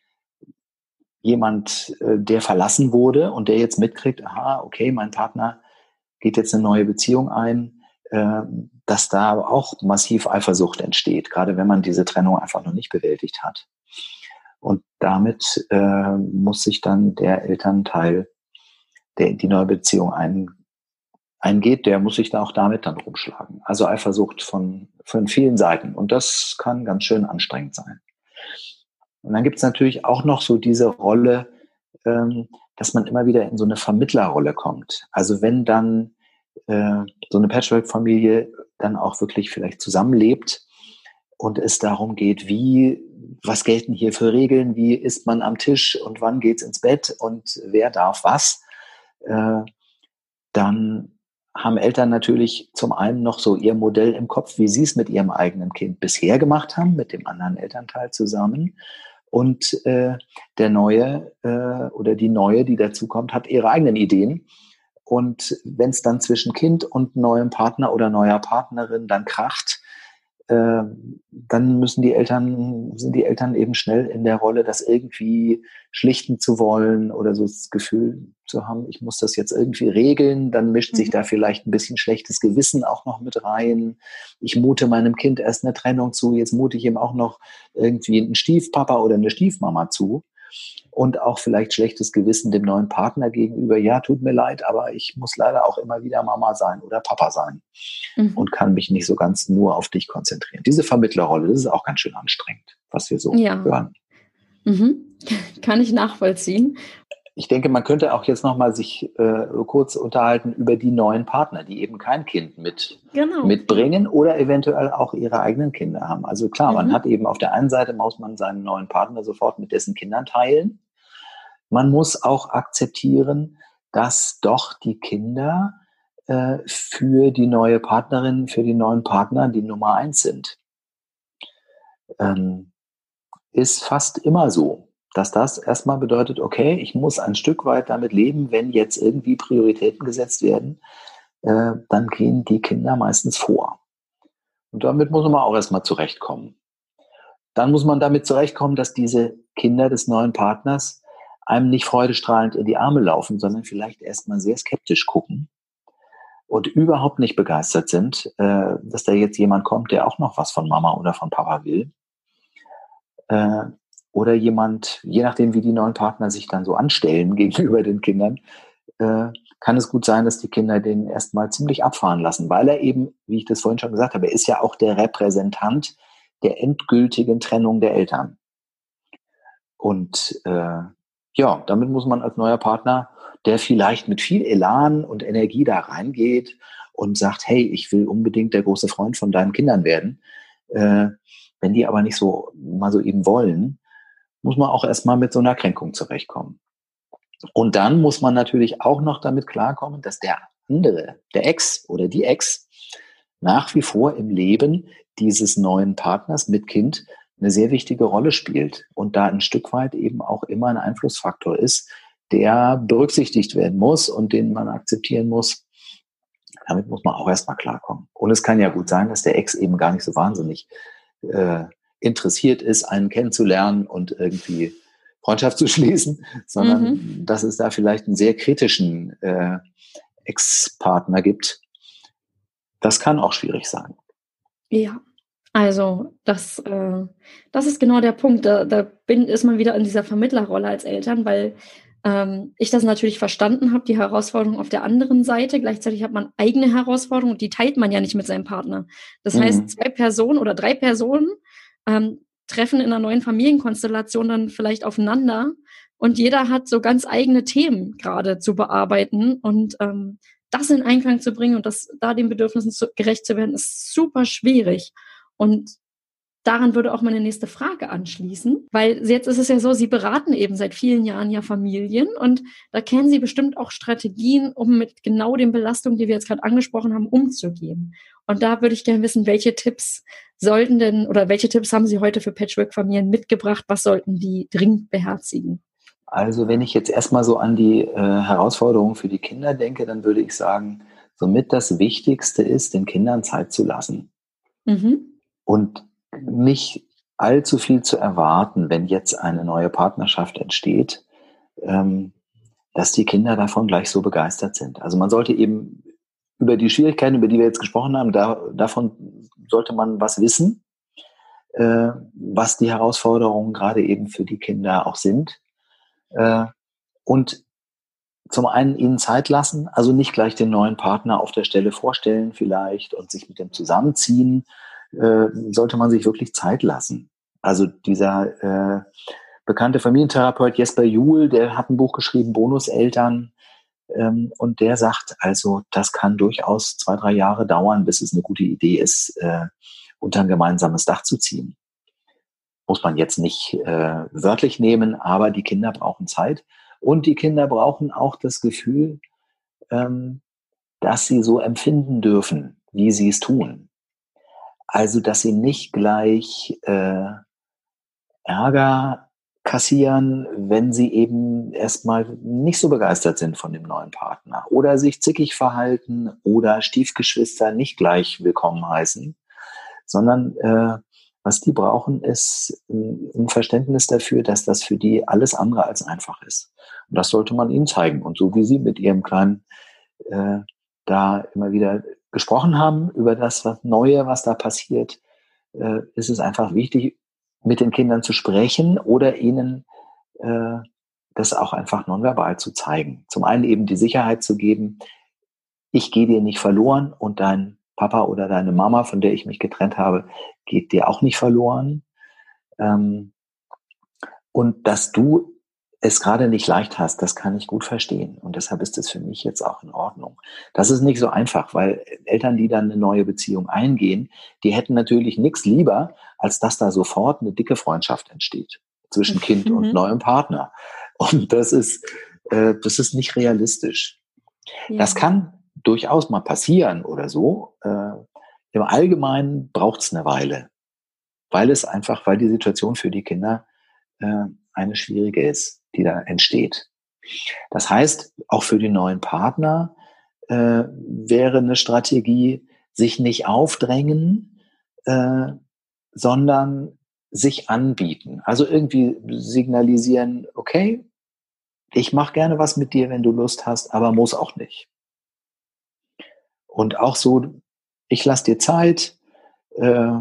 jemand, äh, der verlassen wurde und der jetzt mitkriegt, aha, okay, mein Partner geht jetzt eine neue Beziehung ein, äh, dass da auch massiv Eifersucht entsteht, gerade wenn man diese Trennung einfach noch nicht bewältigt hat. Und damit äh, muss sich dann der Elternteil, der in die neue Beziehung ein, eingeht, der muss sich da auch damit dann rumschlagen. Also Eifersucht von, von vielen Seiten. Und das kann ganz schön anstrengend sein. Und dann gibt es natürlich auch noch so diese Rolle, ähm, dass man immer wieder in so eine Vermittlerrolle kommt. Also wenn dann äh, so eine Patchwork-Familie dann auch wirklich vielleicht zusammenlebt und es darum geht, wie, was gelten hier für Regeln, wie isst man am Tisch und wann geht's ins Bett und wer darf was, äh, dann haben Eltern natürlich zum einen noch so ihr Modell im Kopf, wie sie es mit ihrem eigenen Kind bisher gemacht haben, mit dem anderen Elternteil zusammen. Und äh, der Neue äh, oder die Neue, die dazukommt, hat ihre eigenen Ideen. Und wenn es dann zwischen Kind und neuem Partner oder neuer Partnerin dann kracht, äh, dann müssen die Eltern, sind die Eltern eben schnell in der Rolle, das irgendwie schlichten zu wollen oder so das Gefühl zu haben, ich muss das jetzt irgendwie regeln, dann mischt sich da vielleicht ein bisschen schlechtes Gewissen auch noch mit rein. Ich mute meinem Kind erst eine Trennung zu, jetzt mute ich ihm auch noch irgendwie einen Stiefpapa oder eine Stiefmama zu. Und auch vielleicht schlechtes Gewissen dem neuen Partner gegenüber. Ja, tut mir leid, aber ich muss leider auch immer wieder Mama sein oder Papa sein mhm. und kann mich nicht so ganz nur auf dich konzentrieren. Diese Vermittlerrolle, das ist auch ganz schön anstrengend, was wir so ja. hören. Mhm. Kann ich nachvollziehen. Ich denke, man könnte auch jetzt noch mal sich äh, kurz unterhalten über die neuen Partner, die eben kein Kind mit, genau. mitbringen oder eventuell auch ihre eigenen Kinder haben. Also klar, mhm. man hat eben auf der einen Seite, muss man seinen neuen Partner sofort mit dessen Kindern teilen. Man muss auch akzeptieren, dass doch die Kinder äh, für die neue Partnerin, für die neuen Partner die Nummer eins sind. Ähm, ist fast immer so, dass das erstmal bedeutet, okay, ich muss ein Stück weit damit leben, wenn jetzt irgendwie Prioritäten gesetzt werden, äh, dann gehen die Kinder meistens vor. Und damit muss man auch erstmal zurechtkommen. Dann muss man damit zurechtkommen, dass diese Kinder des neuen Partners einem nicht freudestrahlend in die Arme laufen, sondern vielleicht erstmal sehr skeptisch gucken und überhaupt nicht begeistert sind, äh, dass da jetzt jemand kommt, der auch noch was von Mama oder von Papa will. Äh, Oder jemand, je nachdem, wie die neuen Partner sich dann so anstellen gegenüber den Kindern, äh, kann es gut sein, dass die Kinder den erstmal ziemlich abfahren lassen, weil er eben, wie ich das vorhin schon gesagt habe, er ist ja auch der Repräsentant der endgültigen Trennung der Eltern. Und äh, ja, damit muss man als neuer Partner, der vielleicht mit viel Elan und Energie da reingeht und sagt, hey, ich will unbedingt der große Freund von deinen Kindern werden, äh, wenn die aber nicht so mal so eben wollen, muss man auch erstmal mit so einer Kränkung zurechtkommen. Und dann muss man natürlich auch noch damit klarkommen, dass der andere, der Ex oder die Ex, nach wie vor im Leben dieses neuen Partners mit Kind eine sehr wichtige Rolle spielt und da ein Stück weit eben auch immer ein Einflussfaktor ist, der berücksichtigt werden muss und den man akzeptieren muss. Damit muss man auch erstmal klarkommen. Und es kann ja gut sein, dass der Ex eben gar nicht so wahnsinnig äh, interessiert ist, einen kennenzulernen und irgendwie Freundschaft zu schließen, sondern mhm. dass es da vielleicht einen sehr kritischen äh, Ex-Partner gibt. Das kann auch schwierig sein. Ja, also das, äh, das ist genau der Punkt. Da, da bin, ist man wieder in dieser Vermittlerrolle als Eltern, weil ähm, ich das natürlich verstanden habe, die Herausforderung auf der anderen Seite. Gleichzeitig hat man eigene Herausforderungen und die teilt man ja nicht mit seinem Partner. Das mhm. heißt, zwei Personen oder drei Personen ähm, treffen in einer neuen Familienkonstellation dann vielleicht aufeinander und jeder hat so ganz eigene Themen gerade zu bearbeiten und ähm, das in Einklang zu bringen und das da den Bedürfnissen zu, gerecht zu werden, ist super schwierig. Und daran würde auch meine nächste Frage anschließen, weil jetzt ist es ja so, Sie beraten eben seit vielen Jahren ja Familien und da kennen Sie bestimmt auch Strategien, um mit genau den Belastungen, die wir jetzt gerade angesprochen haben, umzugehen. Und da würde ich gerne wissen, welche Tipps sollten denn oder welche Tipps haben Sie heute für Patchwork-Familien mitgebracht? Was sollten die dringend beherzigen? Also wenn ich jetzt erstmal so an die äh, Herausforderungen für die Kinder denke, dann würde ich sagen, somit das Wichtigste ist, den Kindern Zeit zu lassen. Mhm. Und nicht allzu viel zu erwarten, wenn jetzt eine neue Partnerschaft entsteht, ähm, dass die Kinder davon gleich so begeistert sind. Also man sollte eben über die Schwierigkeiten, über die wir jetzt gesprochen haben, da, davon sollte man was wissen, äh, was die Herausforderungen gerade eben für die Kinder auch sind. Äh, und zum einen ihnen Zeit lassen, also nicht gleich den neuen Partner auf der Stelle vorstellen vielleicht und sich mit dem zusammenziehen, äh, sollte man sich wirklich Zeit lassen. Also dieser äh, bekannte Familientherapeut Jesper Juhl, der hat ein Buch geschrieben, Bonuseltern, Ähm, und der sagt, also das kann durchaus zwei, drei Jahre dauern, bis es eine gute Idee ist, äh, unter ein gemeinsames Dach zu ziehen. Muss man jetzt nicht äh, wörtlich nehmen, aber die Kinder brauchen Zeit. Und die Kinder brauchen auch das Gefühl, ähm, dass sie so empfinden dürfen, wie sie es tun. Also, dass sie nicht gleich äh, Ärger kassieren, wenn sie eben erstmal nicht so begeistert sind von dem neuen Partner oder sich zickig verhalten oder Stiefgeschwister nicht gleich willkommen heißen, sondern äh, was die brauchen, ist ein Verständnis dafür, dass das für die alles andere als einfach ist. Und das sollte man ihnen zeigen. Und so wie Sie mit Ihrem Kleinen äh, da immer wieder gesprochen haben über das was Neue, was da passiert, äh, ist es einfach wichtig, mit den Kindern zu sprechen oder ihnen äh, das auch einfach nonverbal zu zeigen. Zum einen eben die Sicherheit zu geben, ich gehe dir nicht verloren und dein Papa oder deine Mama, von der ich mich getrennt habe, geht dir auch nicht verloren. Ähm, und dass du es gerade nicht leicht hast, das kann ich gut verstehen. Und deshalb ist es für mich jetzt auch in Ordnung. Das ist nicht so einfach, weil Eltern, die dann eine neue Beziehung eingehen, die hätten natürlich nichts lieber, als dass da sofort eine dicke Freundschaft entsteht zwischen Kind Mhm. und neuem Partner. Und das ist, äh, das ist nicht realistisch. Ja. Das kann durchaus mal passieren oder so. Äh, im Allgemeinen braucht es eine Weile, weil es einfach, weil die Situation für die Kinder äh, eine schwierige ist, die da entsteht. Das heißt, auch für den neuen Partner äh, wäre eine Strategie, sich nicht aufdrängen, äh, sondern sich anbieten. Also irgendwie signalisieren, okay, ich mache gerne was mit dir, wenn du Lust hast, aber muss auch nicht. Und auch so, ich lasse dir Zeit, äh,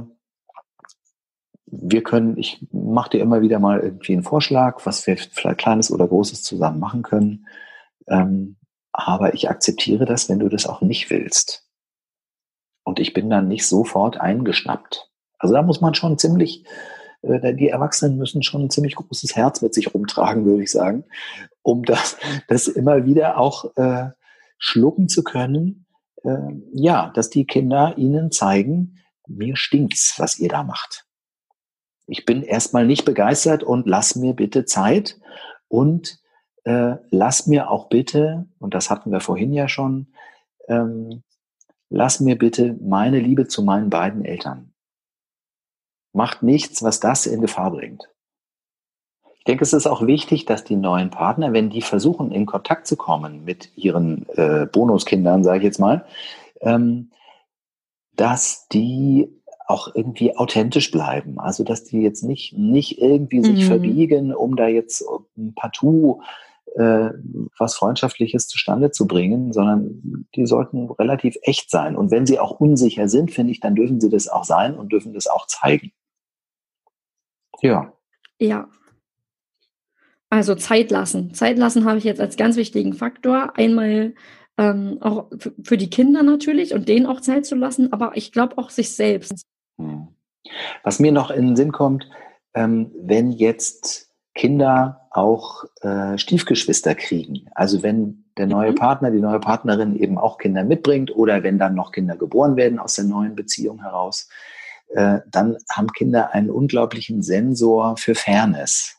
wir können, ich mache dir immer wieder mal irgendwie einen Vorschlag, was wir vielleicht Kleines oder Großes zusammen machen können. Ähm, aber ich akzeptiere das, wenn du das auch nicht willst. Und ich bin dann nicht sofort eingeschnappt. Also da muss man schon ziemlich, äh, die Erwachsenen müssen schon ein ziemlich großes Herz mit sich rumtragen, würde ich sagen, um das, das immer wieder auch äh, schlucken zu können. Äh, ja, dass die Kinder ihnen zeigen, mir stinkt's, was ihr da macht. Ich bin erstmal nicht begeistert und lass mir bitte Zeit und äh, lass mir auch bitte, und das hatten wir vorhin ja schon, ähm, lass mir bitte meine Liebe zu meinen beiden Eltern. Macht nichts, was das in Gefahr bringt. Ich denke, es ist auch wichtig, dass die neuen Partner, wenn die versuchen, in Kontakt zu kommen mit ihren äh, Bonuskindern, sage ich jetzt mal, ähm, dass die auch irgendwie authentisch bleiben. Also, dass die jetzt nicht, nicht irgendwie sich Mhm. verbiegen, um da jetzt partout äh, was Freundschaftliches zustande zu bringen, sondern die sollten relativ echt sein. Und wenn sie auch unsicher sind, finde ich, dann dürfen sie das auch sein und dürfen das auch zeigen. Ja. Ja. Also Zeit lassen. Zeit lassen habe ich jetzt als ganz wichtigen Faktor. Einmal ähm, auch f- für die Kinder natürlich und denen auch Zeit zu lassen, aber ich glaube auch sich selbst. Hm. Was mir noch in den Sinn kommt, ähm, wenn jetzt Kinder auch äh, Stiefgeschwister kriegen, also wenn der neue Mhm. Partner, die neue Partnerin eben auch Kinder mitbringt oder wenn dann noch Kinder geboren werden aus der neuen Beziehung heraus, äh, dann haben Kinder einen unglaublichen Sensor für Fairness.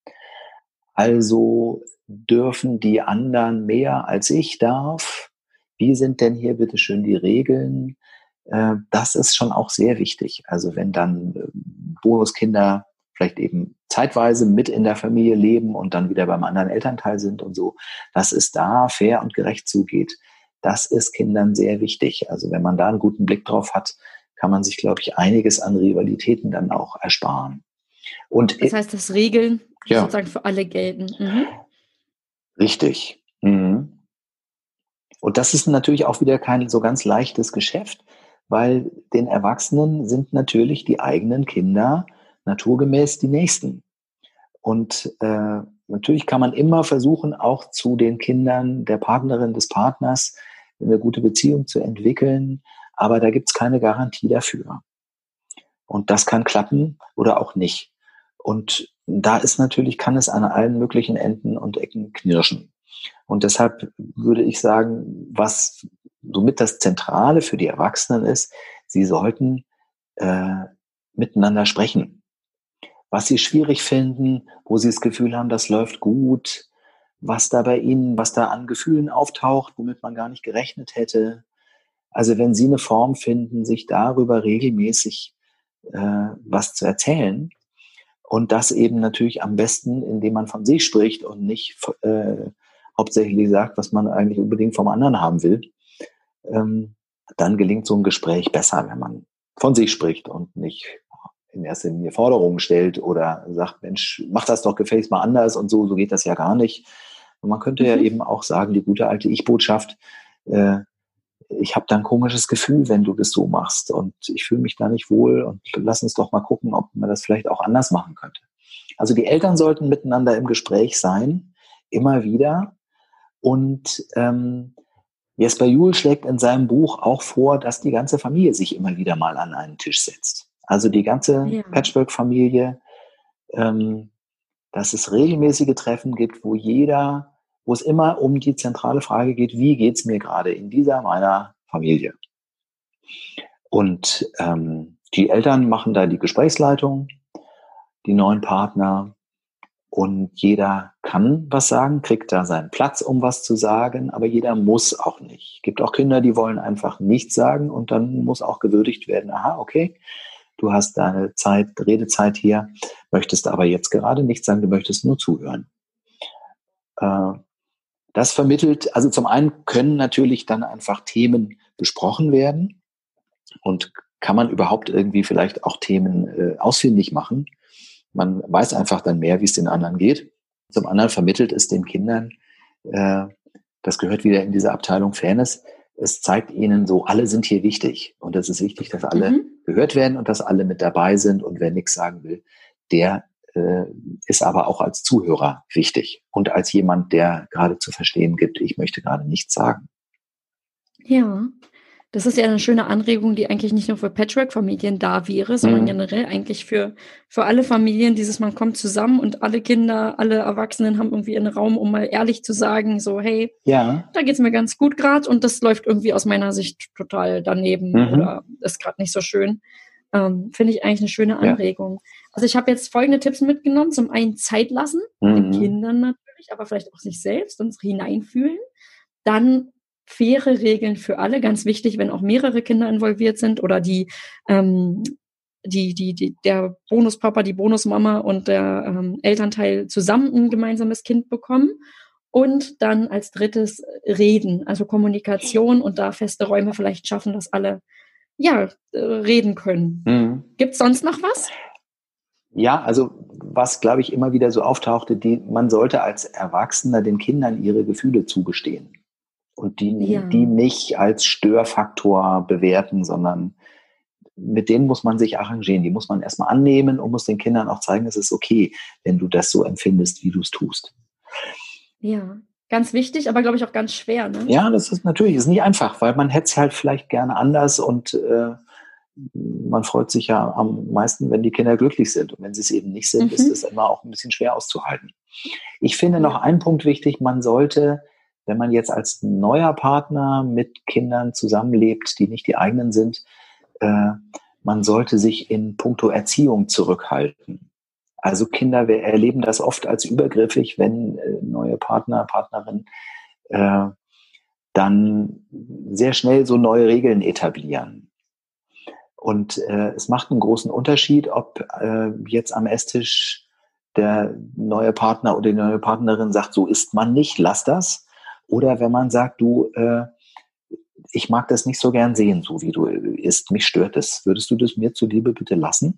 Also dürfen die anderen mehr als ich darf? Wie sind denn hier bitte schön die Regeln? Äh, das ist schon auch sehr wichtig. Also wenn dann äh, Bonuskinder vielleicht eben zeitweise mit in der Familie leben und dann wieder beim anderen Elternteil sind und so, dass es da fair und gerecht zugeht, das ist Kindern sehr wichtig. Also wenn man da einen guten Blick drauf hat, kann man sich, glaube ich, einiges an Rivalitäten dann auch ersparen. Und Das heißt, dass Regeln ja, sozusagen für alle gelten. Mhm. richtig. Mhm. Und das ist natürlich auch wieder kein so ganz leichtes Geschäft, weil den Erwachsenen sind natürlich die eigenen Kinder naturgemäß die Nächsten. Und äh, natürlich kann man immer versuchen, auch zu den Kindern der Partnerin, des Partners eine gute Beziehung zu entwickeln, aber da gibt es keine Garantie dafür. Und das kann klappen oder auch nicht. Und da ist natürlich, kann es an allen möglichen Enden und Ecken knirschen. Und deshalb würde ich sagen, was somit das Zentrale für die Erwachsenen ist, sie sollten äh, miteinander sprechen. Was sie schwierig finden, wo sie das Gefühl haben, das läuft gut, was da bei ihnen, was da an Gefühlen auftaucht, womit man gar nicht gerechnet hätte. Also wenn Sie eine Form finden, sich darüber regelmäßig äh, was zu erzählen und das eben natürlich am besten, indem man von sich spricht und nicht äh, hauptsächlich sagt, was man eigentlich unbedingt vom anderen haben will, ähm, dann gelingt so ein Gespräch besser, wenn man von sich spricht und nicht in erster Linie Forderungen stellt oder sagt, Mensch, mach das doch gefälligst mal anders und so, so geht das ja gar nicht. Und man könnte mhm. ja eben auch sagen, die gute alte Ich-Botschaft, äh, ich habe da ein komisches Gefühl, wenn du das so machst und ich fühle mich da nicht wohl und lass uns doch mal gucken, ob man das vielleicht auch anders machen könnte. Also die Eltern sollten miteinander im Gespräch sein, immer wieder. Und ähm, Jesper Juhl schlägt in seinem Buch auch vor, dass die ganze Familie sich immer wieder mal an einen Tisch setzt. Also die ganze ja. Patchwork-Familie, ähm, dass es regelmäßige Treffen gibt, wo jeder, wo es immer um die zentrale Frage geht, wie geht's mir gerade in dieser meiner Familie? Und ähm, die Eltern machen da die Gesprächsleitung, die neuen Partner, und jeder kann was sagen, kriegt da seinen Platz, um was zu sagen, aber jeder muss auch nicht. Es gibt auch Kinder, die wollen einfach nichts sagen und dann muss auch gewürdigt werden, aha, okay, du hast deine Zeit, Redezeit hier, möchtest aber jetzt gerade nichts sagen, du möchtest nur zuhören. Äh, das vermittelt, also zum einen können natürlich dann einfach Themen besprochen werden und kann man überhaupt irgendwie vielleicht auch Themen äh, ausfindig machen. Man weiß einfach dann mehr, wie es den anderen geht. Zum anderen vermittelt es den Kindern, äh, das gehört wieder in diese Abteilung Fairness, es zeigt ihnen so, alle sind hier wichtig. Und es ist wichtig, dass alle mhm. gehört werden und dass alle mit dabei sind. Und wer nichts sagen will, der äh, ist aber auch als Zuhörer wichtig. Und als jemand, der gerade zu verstehen gibt, ich möchte gerade nichts sagen. Ja. Das ist ja eine schöne Anregung, die eigentlich nicht nur für Patchwork-Familien da wäre, sondern mhm. generell eigentlich für, für alle Familien. Dieses, man kommt zusammen und alle Kinder, alle Erwachsenen haben irgendwie einen Raum, um mal ehrlich zu sagen, so, hey, ja. da geht's mir ganz gut gerade und das läuft irgendwie aus meiner Sicht total daneben mhm. oder ist gerade nicht so schön. Ähm, finde ich eigentlich eine schöne Anregung. Ja. Also ich habe jetzt folgende Tipps mitgenommen. Zum einen Zeit lassen, mhm. den Kindern natürlich, aber vielleicht auch sich selbst und hineinfühlen. Dann faire Regeln für alle, ganz wichtig, wenn auch mehrere Kinder involviert sind oder die, ähm, die, die, die, der Bonuspapa, die Bonusmama und der ähm, Elternteil zusammen ein gemeinsames Kind bekommen. Und dann als drittes reden, also Kommunikation und da feste Räume vielleicht schaffen, dass alle ja reden können. Mhm. Gibt's sonst noch was? Ja, also was, glaube ich, immer wieder so auftauchte, die, man sollte als Erwachsener den Kindern ihre Gefühle zugestehen. Und die, ja. die nicht als Störfaktor bewerten, sondern mit denen muss man sich arrangieren. Die muss man erstmal annehmen und muss den Kindern auch zeigen, es ist okay, wenn du das so empfindest, wie du es tust. Ja, ganz wichtig, aber glaube ich auch ganz schwer, ne? Ja, das ist natürlich, ist nicht einfach, weil man hätte es halt vielleicht gerne anders und äh, man freut sich ja am meisten, wenn die Kinder glücklich sind. Und wenn sie es eben nicht sind, mhm. ist es immer auch ein bisschen schwer auszuhalten. Ich finde noch einen Punkt wichtig, man sollte, wenn man jetzt als neuer Partner mit Kindern zusammenlebt, die nicht die eigenen sind, äh, man sollte sich in puncto Erziehung zurückhalten. Also Kinder, wir erleben das oft als übergriffig, wenn äh, neue Partner, Partnerin äh, dann sehr schnell so neue Regeln etablieren. Und äh, es macht einen großen Unterschied, ob äh, jetzt am Esstisch der neue Partner oder die neue Partnerin sagt, so isst man nicht, lass das. Oder wenn man sagt, du, äh, ich mag das nicht so gern sehen, so wie du isst, mich stört das. Würdest du das mir zuliebe bitte lassen?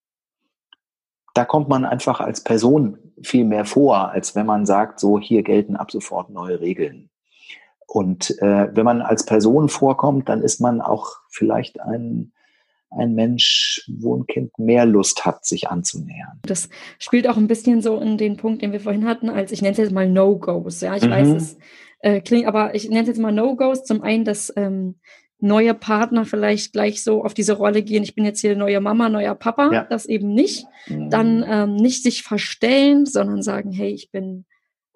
Da kommt man einfach als Person viel mehr vor, als wenn man sagt, so hier gelten ab sofort neue Regeln. Und äh, wenn man als Person vorkommt, dann ist man auch vielleicht ein, ein Mensch, wo ein Kind mehr Lust hat, sich anzunähern. Das spielt auch ein bisschen so in den Punkt, den wir vorhin hatten, als ich nenne es jetzt mal No-Gos. Ja, ich mhm. weiß, es äh, klingt, aber ich nenne es jetzt mal No-Gos. Zum einen, dass ähm, neue Partner vielleicht gleich so auf diese Rolle gehen, ich bin jetzt hier neue Mama, neuer Papa, ja. das eben nicht. Mhm. Dann ähm, nicht sich verstellen, sondern sagen, hey, ich bin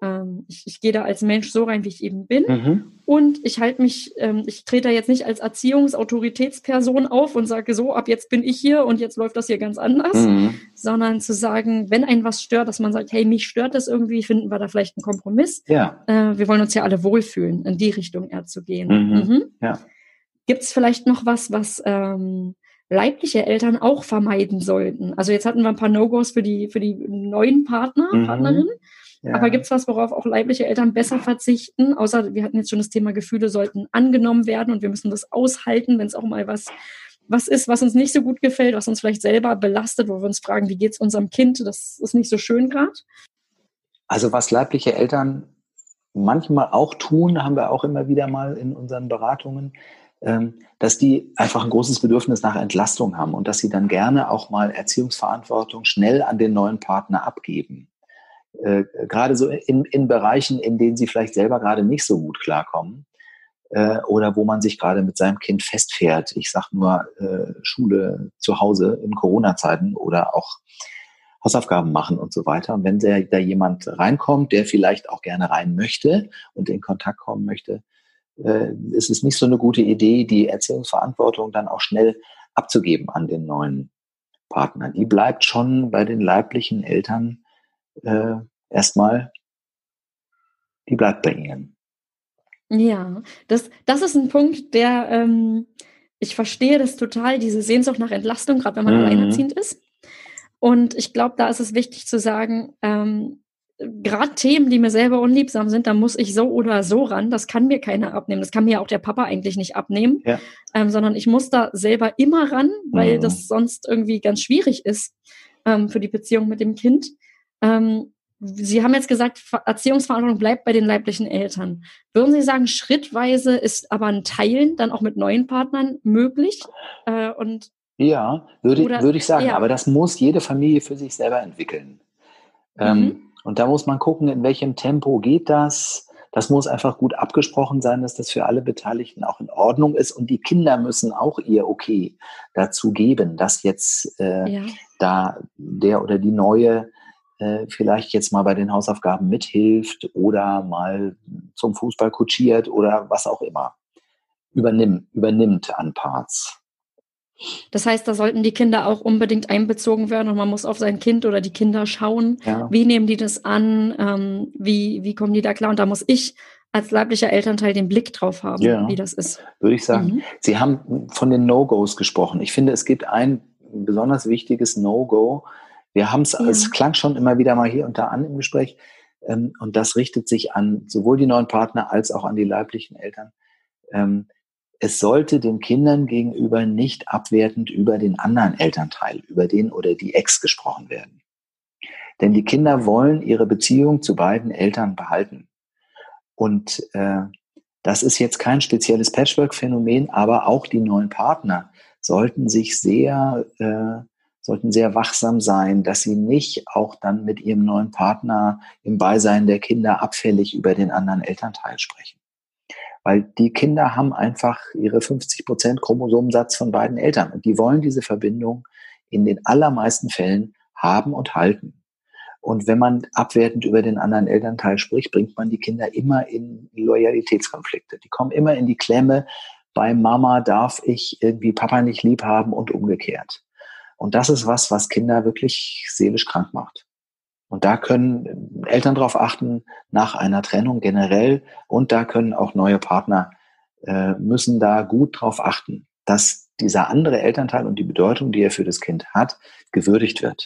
ähm, ich, ich gehe da als Mensch so rein, wie ich eben bin. Mhm. Und ich halte mich, ähm, ich trete da jetzt nicht als Erziehungsautoritätsperson auf und sage so, ab jetzt bin ich hier und jetzt läuft das hier ganz anders, Mhm. sondern zu sagen, wenn einen was stört, dass man sagt, hey, mich stört das irgendwie, finden wir da vielleicht einen Kompromiss. Ja. Äh, wir wollen uns ja alle wohlfühlen, in die Richtung eher zu gehen. Mhm. Mhm. Ja. Gibt es vielleicht noch was, was ähm, leibliche Eltern auch vermeiden sollten? Also jetzt hatten wir ein paar No-Gos für die, für die neuen Partner, Mhm. Partnerinnen. Ja. Aber gibt es was, worauf auch leibliche Eltern besser verzichten? Außer wir hatten jetzt schon das Thema, Gefühle sollten angenommen werden und wir müssen das aushalten, wenn es auch mal was, was ist, was uns nicht so gut gefällt, was uns vielleicht selber belastet, wo wir uns fragen, wie geht es unserem Kind? Das ist nicht so schön gerade. Also was leibliche Eltern manchmal auch tun, haben wir auch immer wieder mal in unseren Beratungen, ähm, dass die einfach ein großes Bedürfnis nach Entlastung haben und dass sie dann gerne auch mal Erziehungsverantwortung schnell an den neuen Partner abgeben. Äh, gerade so in, in Bereichen, in denen sie vielleicht selber gerade nicht so gut klarkommen äh, oder wo man sich gerade mit seinem Kind festfährt. Ich sage nur äh, Schule zu Hause in Corona-Zeiten oder auch Hausaufgaben machen und so weiter. Und wenn der, da jemand reinkommt, der vielleicht auch gerne rein möchte und in Kontakt kommen möchte, äh, ist es nicht so eine gute Idee, die Erziehungsverantwortung dann auch schnell abzugeben an den neuen Partner. Die bleibt schon bei den leiblichen Eltern äh, erstmal, die bleibt bei ihnen. Ja, das, das ist ein Punkt, der, ähm, ich verstehe das total, diese Sehnsucht nach Entlastung, gerade wenn man Mhm. alleinerziehend ist. Und ich glaube, da ist es wichtig zu sagen, ähm, gerade Themen, die mir selber unliebsam sind, da muss ich so oder so ran. Das kann mir keiner abnehmen. Das kann mir auch der Papa eigentlich nicht abnehmen, Ja. ähm, sondern ich muss da selber immer ran, weil Mhm. das sonst irgendwie ganz schwierig ist ähm, für die Beziehung mit dem Kind. Ähm, Sie haben jetzt gesagt, Erziehungsverantwortung bleibt bei den leiblichen Eltern. Würden Sie sagen, schrittweise ist aber ein Teilen dann auch mit neuen Partnern möglich? Äh, und Ja, würde, oder würde ich sagen. ja. Aber das muss jede Familie für sich selber entwickeln. Ähm, Mhm. und da muss man gucken, in welchem Tempo geht das. Das muss einfach gut abgesprochen sein, dass das für alle Beteiligten auch in Ordnung ist. Und die Kinder müssen auch ihr Okay dazu geben, dass jetzt äh, Ja. da der oder die Neue äh, vielleicht jetzt mal bei den Hausaufgaben mithilft oder mal zum Fußball kutschiert oder was auch immer. Übernimm, übernimmt an Parts. Das heißt, da sollten die Kinder auch unbedingt einbezogen werden und man muss auf sein Kind oder die Kinder schauen, Ja. wie nehmen die das an, ähm, wie, wie kommen die da klar? Und da muss ich als leiblicher Elternteil den Blick drauf haben, Ja, wie das ist. würde ich sagen. Mhm. Sie haben von den No-Gos gesprochen. Ich finde, es gibt ein besonders wichtiges No-Go. Wir haben es, Ja. es klang schon immer wieder mal hier und da an im Gespräch. Ähm, und das richtet sich an sowohl die neuen Partner als auch an die leiblichen Eltern. Ähm, es sollte den Kindern gegenüber nicht abwertend über den anderen Elternteil, über den oder die Ex gesprochen werden. Denn die Kinder wollen ihre Beziehung zu beiden Eltern behalten. Und äh, das ist jetzt kein spezielles Patchwork-Phänomen, aber auch die neuen Partner sollten sich sehr, äh, sollten sehr wachsam sein, dass sie nicht auch dann mit ihrem neuen Partner im Beisein der Kinder abfällig über den anderen Elternteil sprechen. Weil die Kinder haben einfach ihre fünfzig Prozent Chromosomensatz von beiden Eltern und die wollen diese Verbindung in den allermeisten Fällen haben und halten. Und wenn man abwertend über den anderen Elternteil spricht, bringt man die Kinder immer in Loyalitätskonflikte. Die kommen immer in die Klemme, bei Mama darf ich irgendwie Papa nicht lieb haben und umgekehrt. Und das ist was, was Kinder wirklich seelisch krank macht. Und da können Eltern darauf achten, nach einer Trennung generell, und da können auch neue Partner, äh, müssen da gut drauf achten, dass dieser andere Elternteil und die Bedeutung, die er für das Kind hat, gewürdigt wird.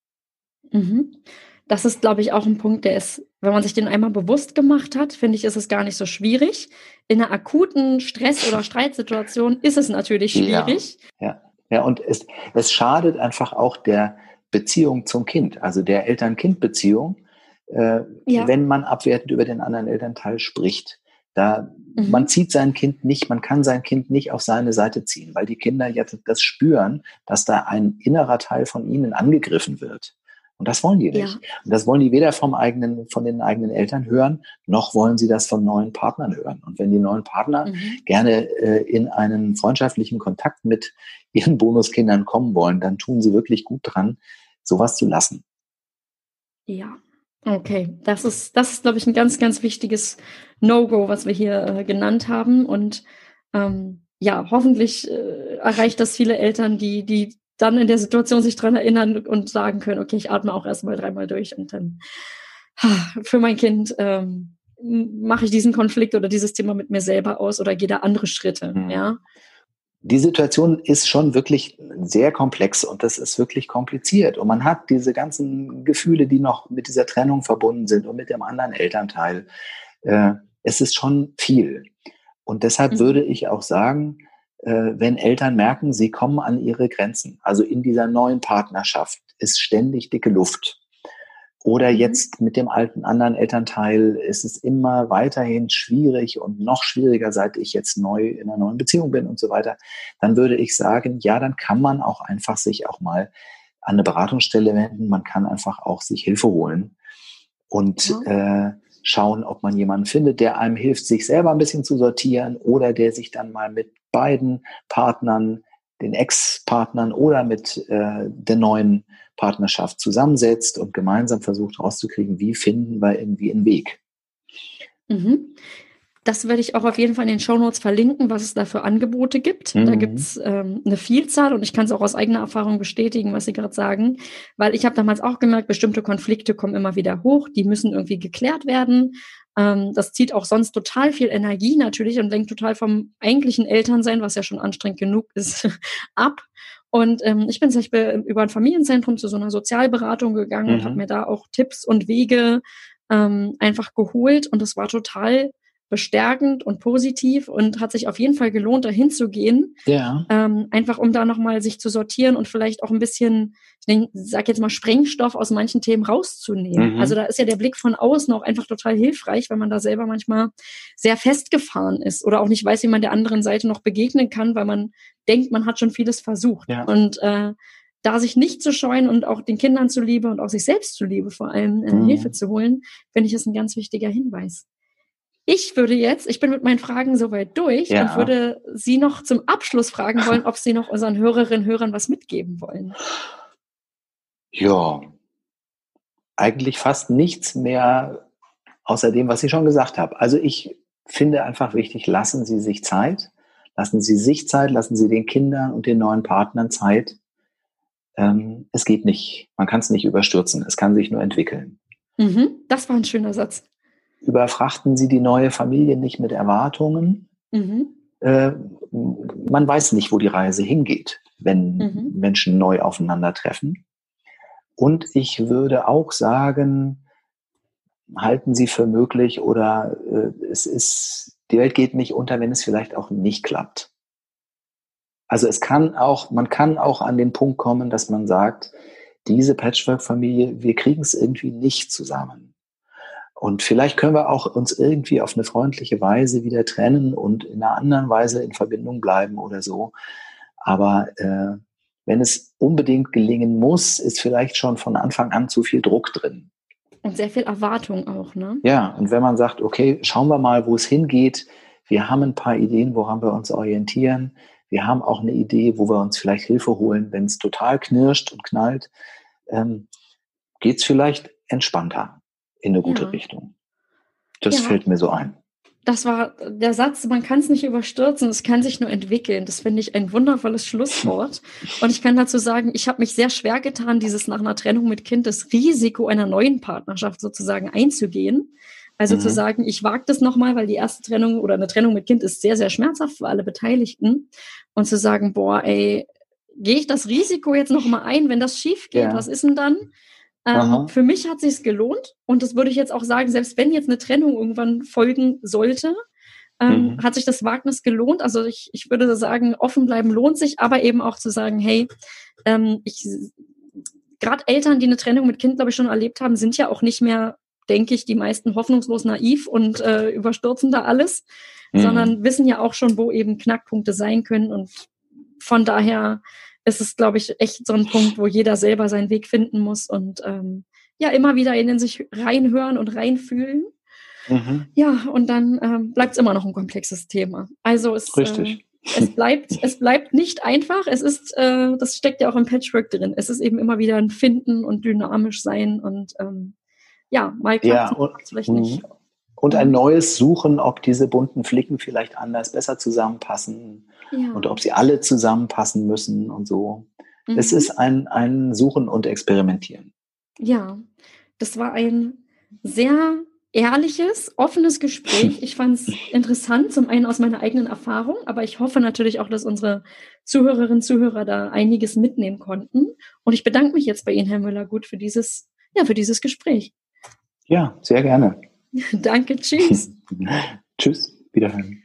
Mhm. Das ist, glaube ich, auch ein Punkt, der ist, wenn man sich den einmal bewusst gemacht hat, finde ich, ist es gar nicht so schwierig. In einer akuten Stress- oder Streitsituation ist es natürlich schwierig. Ja, ja, ja. Und es, es schadet einfach auch der Beziehung zum Kind, also der Eltern-Kind-Beziehung, äh, Ja. wenn man abwertend über den anderen Elternteil spricht. Da, Mhm. man zieht sein Kind nicht, man kann sein Kind nicht auf seine Seite ziehen, weil die Kinder jetzt das spüren, dass da ein innerer Teil von ihnen angegriffen wird. Und das wollen die nicht. Ja. Und das wollen die weder vom eigenen, von den eigenen Eltern hören, noch wollen sie das von neuen Partnern hören. Und wenn die neuen Partner Mhm. gerne äh, in einen freundschaftlichen Kontakt mit ihren Bonuskindern kommen wollen, dann tun sie wirklich gut dran, sowas zu lassen. Ja. Okay, das ist, das ist, glaube ich, ein ganz, ganz wichtiges No-Go, was wir hier äh, genannt haben. Und ähm, ja, hoffentlich äh, erreicht das viele Eltern, die, die dann in der Situation sich dran erinnern und sagen können, okay, ich atme auch erstmal dreimal durch und dann ha, für mein Kind ähm, mache ich diesen Konflikt oder dieses Thema mit mir selber aus oder gehe da andere Schritte, Mhm. ja. Die Situation ist schon wirklich sehr komplex und das ist wirklich kompliziert. Und man hat diese ganzen Gefühle, die noch mit dieser Trennung verbunden sind und mit dem anderen Elternteil. Äh, es ist schon viel. Und deshalb Mhm. würde ich auch sagen, äh, wenn Eltern merken, sie kommen an ihre Grenzen, also in dieser neuen Partnerschaft ist ständig dicke Luft. Oder Mhm. jetzt mit dem alten anderen Elternteil ist es immer weiterhin schwierig und noch schwieriger, seit ich jetzt neu in einer neuen Beziehung bin und so weiter. Dann würde ich sagen, ja, dann kann man auch einfach sich auch mal an eine Beratungsstelle wenden. Man kann einfach auch sich Hilfe holen und Ja. äh, schauen, ob man jemanden findet, der einem hilft, sich selber ein bisschen zu sortieren oder der sich dann mal mit beiden Partnern, den Ex-Partnern oder mit äh, der neuen Partnerschaft zusammensetzt und gemeinsam versucht rauszukriegen, wie finden wir irgendwie einen Weg. Mhm. Das werde ich auch auf jeden Fall in den Shownotes verlinken, was es da für Angebote gibt. Mhm. Da gibt's ähm, eine Vielzahl und ich kann es auch aus eigener Erfahrung bestätigen, was Sie gerade sagen, weil ich habe damals auch gemerkt, bestimmte Konflikte kommen immer wieder hoch, die müssen irgendwie geklärt werden. Ähm, das zieht auch sonst total viel Energie natürlich und lenkt total vom eigentlichen Elternsein, was ja schon anstrengend genug ist, ab. Und ähm, ich bin zum Beispiel über ein Familienzentrum zu so einer Sozialberatung gegangen Mhm. und habe mir da auch Tipps und Wege ähm, einfach geholt und das war total bestärkend und positiv und hat sich auf jeden Fall gelohnt, dahin zu gehen. Ja. Ähm, einfach um da nochmal sich zu sortieren und vielleicht auch ein bisschen, ich denk, sag jetzt mal, Sprengstoff aus manchen Themen rauszunehmen. Mhm. Also da ist ja der Blick von außen auch einfach total hilfreich, weil man da selber manchmal sehr festgefahren ist oder auch nicht weiß, wie man der anderen Seite noch begegnen kann, weil man denkt, man hat schon vieles versucht. Ja. Und äh, da sich nicht zu scheuen und auch den Kindern zuliebe und auch sich selbst zuliebe vor allem äh, Mhm. Hilfe zu holen, finde ich, ist ein ganz wichtiger Hinweis. Ich würde jetzt, ich bin mit meinen Fragen soweit durch Ja. und würde Sie noch zum Abschluss fragen wollen, ob Sie noch unseren Hörerinnen und Hörern was mitgeben wollen. Ja, eigentlich fast nichts mehr außer dem, was ich schon gesagt habe. Also ich finde einfach wichtig, lassen Sie sich Zeit, lassen Sie sich Zeit, lassen Sie den Kindern und den neuen Partnern Zeit. Ähm, es geht nicht, man kann es nicht überstürzen, es kann sich nur entwickeln. Mhm, das war ein schöner Satz. Überfrachten Sie die neue Familie nicht mit Erwartungen. Mhm. Äh, man weiß nicht, wo die Reise hingeht, wenn Mhm. Menschen neu aufeinandertreffen. Und ich würde auch sagen, halten Sie für möglich oder äh, es ist, die Welt geht nicht unter, wenn es vielleicht auch nicht klappt. Also es kann auch, man kann auch an den Punkt kommen, dass man sagt, diese Patchwork-Familie, wir kriegen es irgendwie nicht zusammen. Und vielleicht können wir auch uns irgendwie auf eine freundliche Weise wieder trennen und in einer anderen Weise in Verbindung bleiben oder so. Aber äh, wenn es unbedingt gelingen muss, ist vielleicht schon von Anfang an zu viel Druck drin. Und sehr viel Erwartung auch, ne? Ja, und wenn man sagt, okay, schauen wir mal, wo es hingeht. Wir haben ein paar Ideen, woran wir uns orientieren. Wir haben auch eine Idee, wo wir uns vielleicht Hilfe holen, wenn es total knirscht und knallt. Ähm, geht es vielleicht entspannter in eine gute Ja. Richtung. Das Ja. fällt mir so ein. Das war der Satz, man kann es nicht überstürzen, es kann sich nur entwickeln. Das finde ich ein wundervolles Schlusswort. Und ich kann dazu sagen, ich habe mich sehr schwer getan, dieses nach einer Trennung mit Kind das Risiko einer neuen Partnerschaft sozusagen einzugehen. Also Mhm. zu sagen, ich wage das nochmal, weil die erste Trennung oder eine Trennung mit Kind ist sehr, sehr schmerzhaft für alle Beteiligten. Und zu sagen, boah, ey, gehe ich das Risiko jetzt nochmal ein, wenn das schief geht, Ja. was ist denn dann? Ähm, für mich hat sich's gelohnt und das würde ich jetzt auch sagen, selbst wenn jetzt eine Trennung irgendwann folgen sollte, ähm, Mhm. hat sich das Wagnis gelohnt. Also ich, ich würde sagen, offen bleiben lohnt sich, aber eben auch zu sagen, hey, ähm, ich gerade Eltern, die eine Trennung mit Kind, glaube ich, schon erlebt haben, sind ja auch nicht mehr, denke ich, die meisten hoffnungslos naiv und äh, überstürzen da alles, Mhm. sondern wissen ja auch schon, wo eben Knackpunkte sein können und von daher ist es, glaube ich, echt so ein Punkt, wo jeder selber seinen Weg finden muss und ähm, ja, immer wieder in sich reinhören und reinfühlen. Mhm. Ja, und dann ähm, bleibt es immer noch ein komplexes Thema. Also es, Richtig. Äh, es bleibt, es bleibt nicht einfach. Es ist, äh, das steckt ja auch im Patchwork drin. Es ist eben immer wieder ein Finden und dynamisch sein und ähm, ja, mal klappt ja, und, vielleicht nicht. Und ein neues Suchen, ob diese bunten Flicken vielleicht anders besser zusammenpassen Ja. und ob sie alle zusammenpassen müssen und so. Mhm. Es ist ein, ein Suchen und Experimentieren. Ja, das war ein sehr ehrliches, offenes Gespräch. Ich fand es interessant, zum einen aus meiner eigenen Erfahrung, aber ich hoffe natürlich auch, dass unsere Zuhörerinnen und Zuhörer da einiges mitnehmen konnten. Und ich bedanke mich jetzt bei Ihnen, Herr Müller-Gut, für dieses, ja, für dieses Gespräch. Ja, sehr gerne. Danke, tschüss. Tschüss, wiederhören.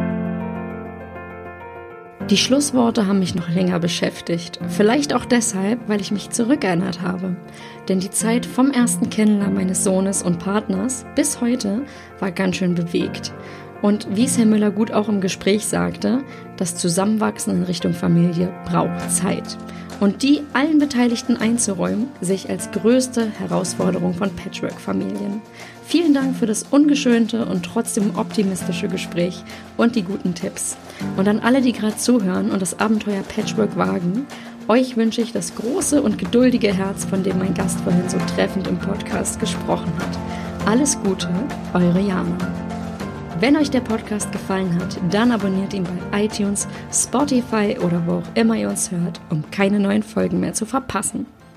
Die Schlussworte haben mich noch länger beschäftigt. Vielleicht auch deshalb, weil ich mich zurückerinnert habe. Denn die Zeit vom ersten Kennenlernen meines Sohnes und Partners bis heute war ganz schön bewegt. Und wie es Herr Müller-Gut auch im Gespräch sagte, das Zusammenwachsen in Richtung Familie braucht Zeit. Und die allen Beteiligten einzuräumen, sehe ich als größte Herausforderung von Patchwork-Familien. Vielen Dank für das ungeschönte und trotzdem optimistische Gespräch und die guten Tipps. Und an alle, die gerade zuhören und das Abenteuer Patchwork wagen, euch wünsche ich das große und geduldige Herz, von dem mein Gast vorhin so treffend im Podcast gesprochen hat. Alles Gute, eure Jana. Wenn euch der Podcast gefallen hat, dann abonniert ihn bei iTunes, Spotify oder wo auch immer ihr uns hört, um keine neuen Folgen mehr zu verpassen.